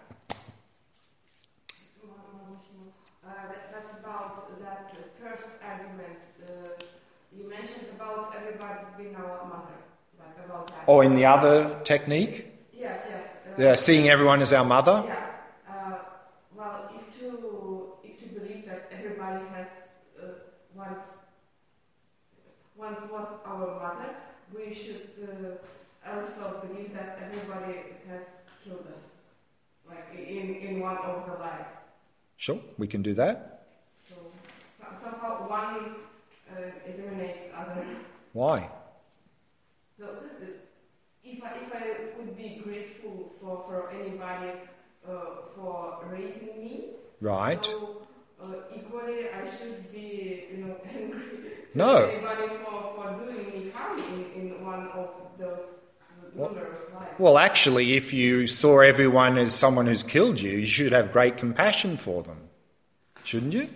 Uh, that, that's about that first argument. Uh, you mentioned about everybody's being our mother, like about that. Or in the other technique, Yeah, seeing everyone as our mother? Yeah. Uh, well, if to if to believe that everybody has uh, once once was our mother, we should uh, also believe that everybody has killed us, like in in one of the lives. Sure, we can do that. So, so somehow one uh, eliminates other. Why? So, uh, if I if I would be grateful for for anybody uh, for raising me, Right. so uh, equally I should be, you know, angry to No. anybody for, for doing me harm in, in one of those numerous lives. Well, actually, if you saw everyone as someone who's killed you, you should have great compassion for them. Shouldn't you?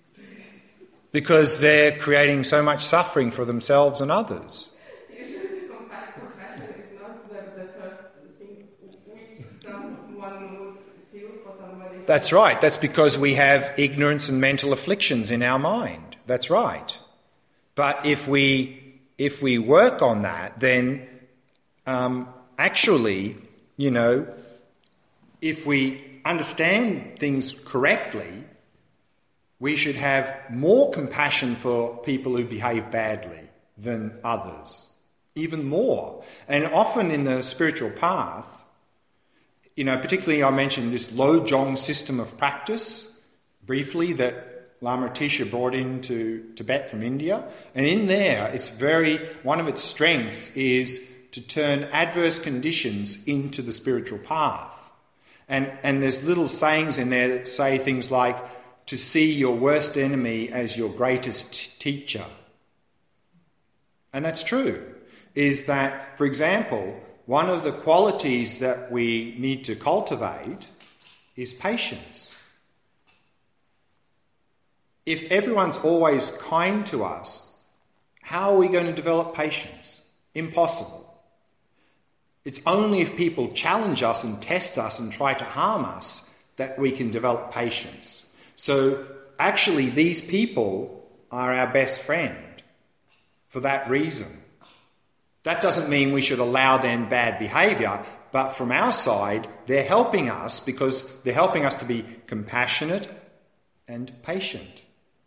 Because they're creating so much suffering for themselves and others. Usually the compa- compassion is not the, the first thing which someone would feel for somebody. That's right. That's because we have ignorance and mental afflictions in our mind. That's right. But if we if we work on that, then um, actually, you know, if we understand things correctly, we should have more compassion for people who behave badly than others, even more. And often in the spiritual path, you know, particularly I mentioned this Lojong system of practice, briefly, that Lama Atisha brought into Tibet from India. And in there, it's very, one of its strengths is to turn adverse conditions into the spiritual path. And, and there's little sayings in there that say things like, to see your worst enemy as your greatest t- teacher. And that's true, is that, for example, one of the qualities that we need to cultivate is patience. If everyone's always kind to us, how are we going to develop patience? Impossible. It's only if people challenge us and test us and try to harm us that we can develop patience. So actually these people are our best friend for that reason. That doesn't mean we should allow them bad behaviour, but from our side they're helping us because they're helping us to be compassionate and patient.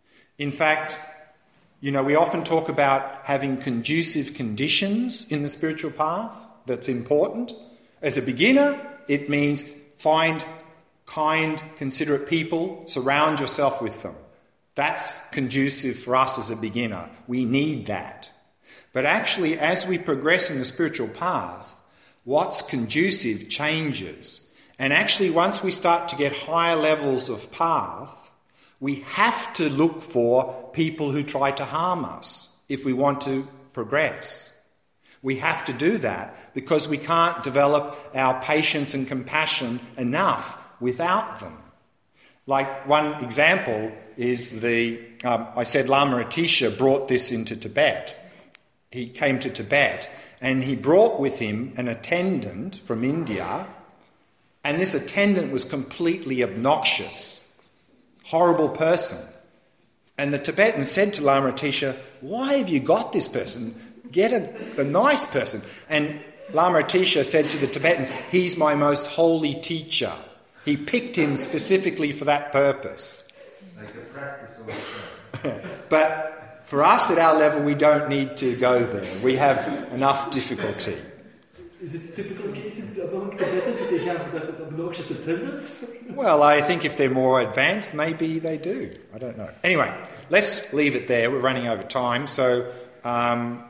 In fact, you know, we often talk about having conducive conditions in the spiritual path. That's important. As a beginner, it means find kind, considerate people, surround yourself with them. That's conducive for us as a beginner. We need that. But actually, as we progress in the spiritual path, what's conducive changes. And actually, once we start to get higher levels of path, we have to look for people who try to harm us if we want to progress. We have to do that because we can't develop our patience and compassion enough without them. Like one example is the, um, I said Lama Atisha brought this into Tibet. He came to Tibet and he brought with him an attendant from India, and this attendant was completely obnoxious, horrible person. And the Tibetans said to Lama Atisha, why have you got this person? Get a, a nice person. And Lama Atisha said to the Tibetans, he's my most holy teacher. He picked him specifically for that purpose. Like the practice all the time. But for us at our level, we don't need to go there. We have enough difficulty. Is it a typical case among Tibetans that they have that obnoxious attendants? Well, I think if they're more advanced, maybe they do. I don't know. Anyway, let's leave it there. We're running over time. So, um,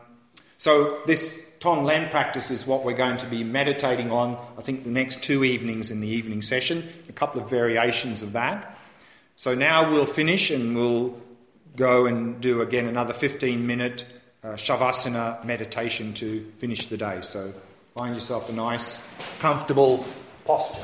so this Tonglen practice is what we're going to be meditating on, I think, the next two evenings in the evening session, a couple of variations of that. So now we'll finish and we'll go and do again another fifteen minute uh, Shavasana meditation to finish the day. So find yourself a nice, comfortable posture.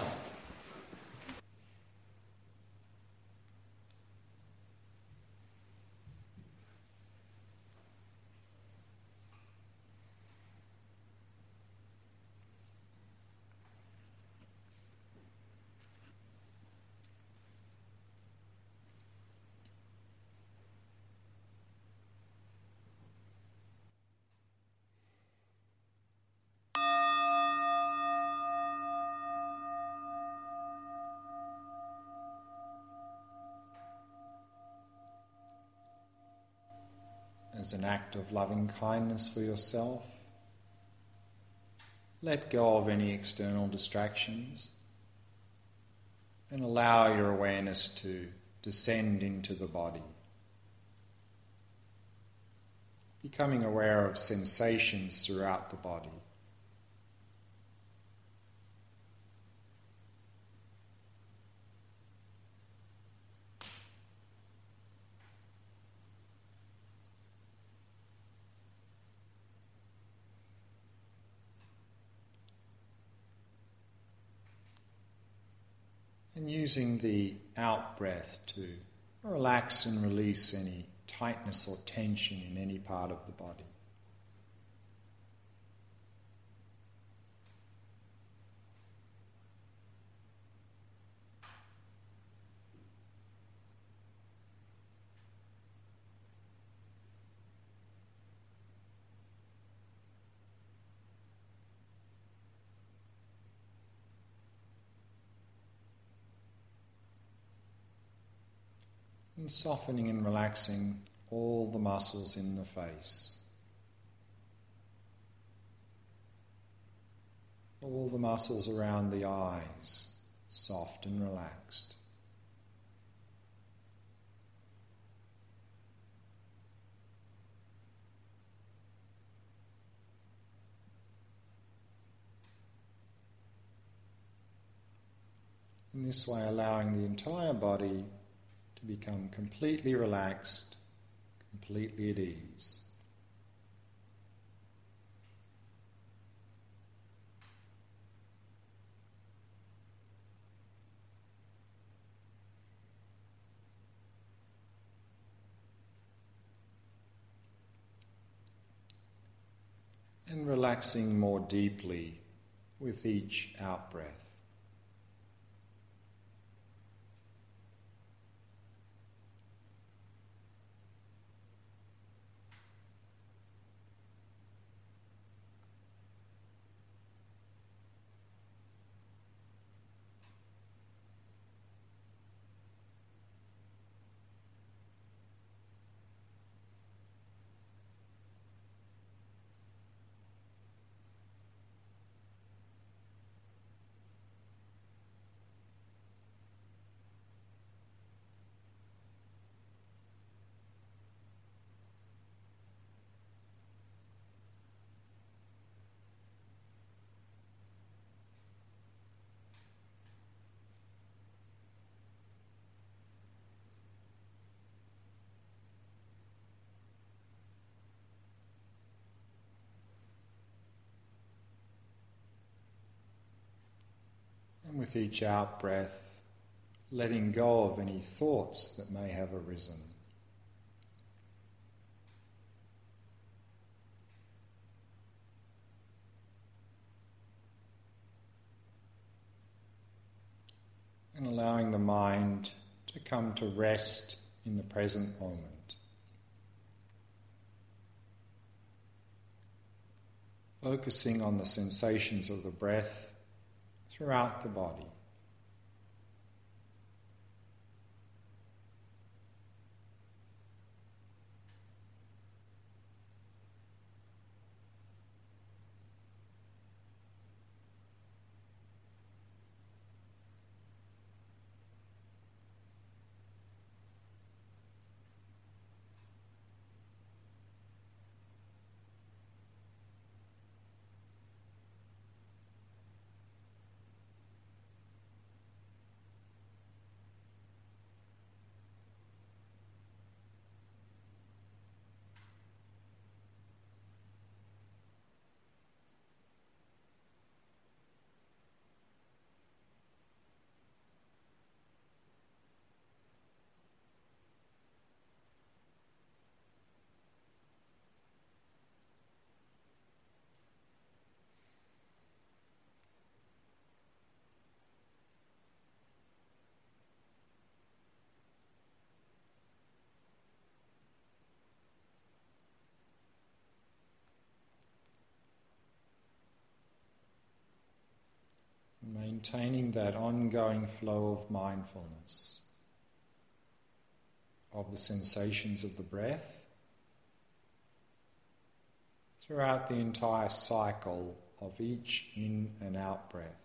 as an act of loving kindness for yourself. Let go of any external distractions and allow your awareness to descend into the body. Becoming aware of sensations throughout the body. And using the out-breath to relax and release any tightness or tension in any part of the body. And softening and relaxing all the muscles in the face. All the muscles around the eyes, soft and relaxed. In this way, allowing the entire body to become completely relaxed, completely at ease. And relaxing more deeply with each out-breath. And with each out-breath, letting go of any thoughts that may have arisen. And allowing the mind to come to rest in the present moment. Focusing on the sensations of the breath throughout the body. Maintaining that ongoing flow of mindfulness of the sensations of the breath throughout the entire cycle of each in and out breath.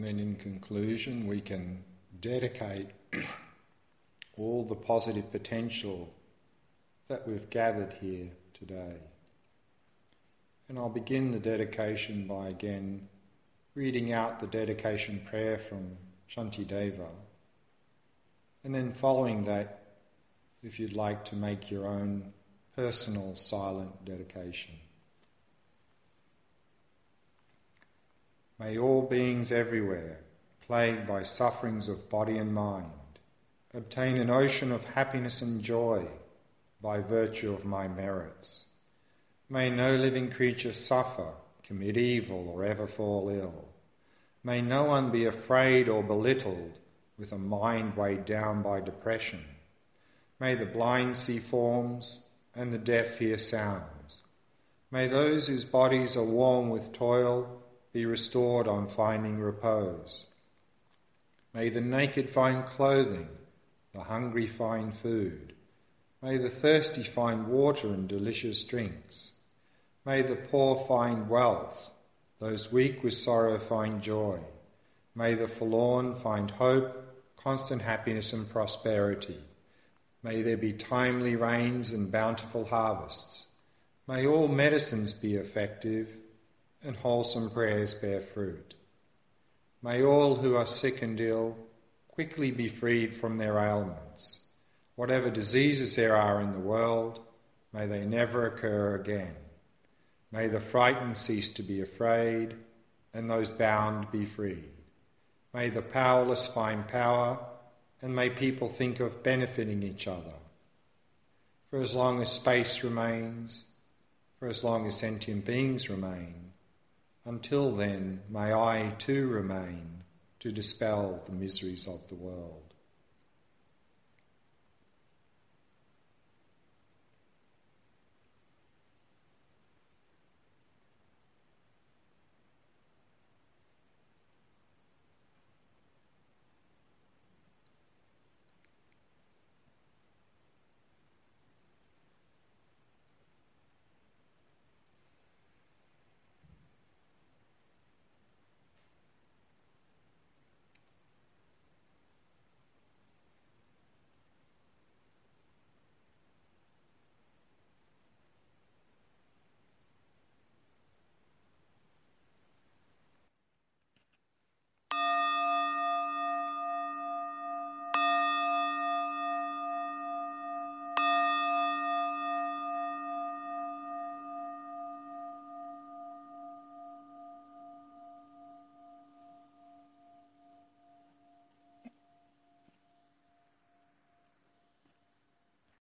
And then in conclusion, we can dedicate all the positive potential that we've gathered here today. And I'll begin the dedication by again reading out the dedication prayer from Shantideva. And then following that, if you'd like to make your own personal silent dedication. May all beings everywhere, plagued by sufferings of body and mind, obtain an ocean of happiness and joy by virtue of my merits. May no living creature suffer, commit evil, or ever fall ill. May no one be afraid or belittled with a mind weighed down by depression. May the blind see forms and the deaf hear sounds. May those whose bodies are worn with toil be restored on finding repose. May the naked find clothing, the hungry find food. May the thirsty find water and delicious drinks. May the poor find wealth, those weak with sorrow find joy. May the forlorn find hope, constant happiness and prosperity. May there be timely rains and bountiful harvests. May all medicines be effective and wholesome prayers bear fruit. May all who are sick and ill quickly be freed from their ailments. Whatever diseases there are in the world, may they never occur again. May the frightened cease to be afraid, and those bound be freed. May the powerless find power, and may people think of benefiting each other. For as long as space remains, for as long as sentient beings remain, until then may I too remain to dispel the miseries of the world.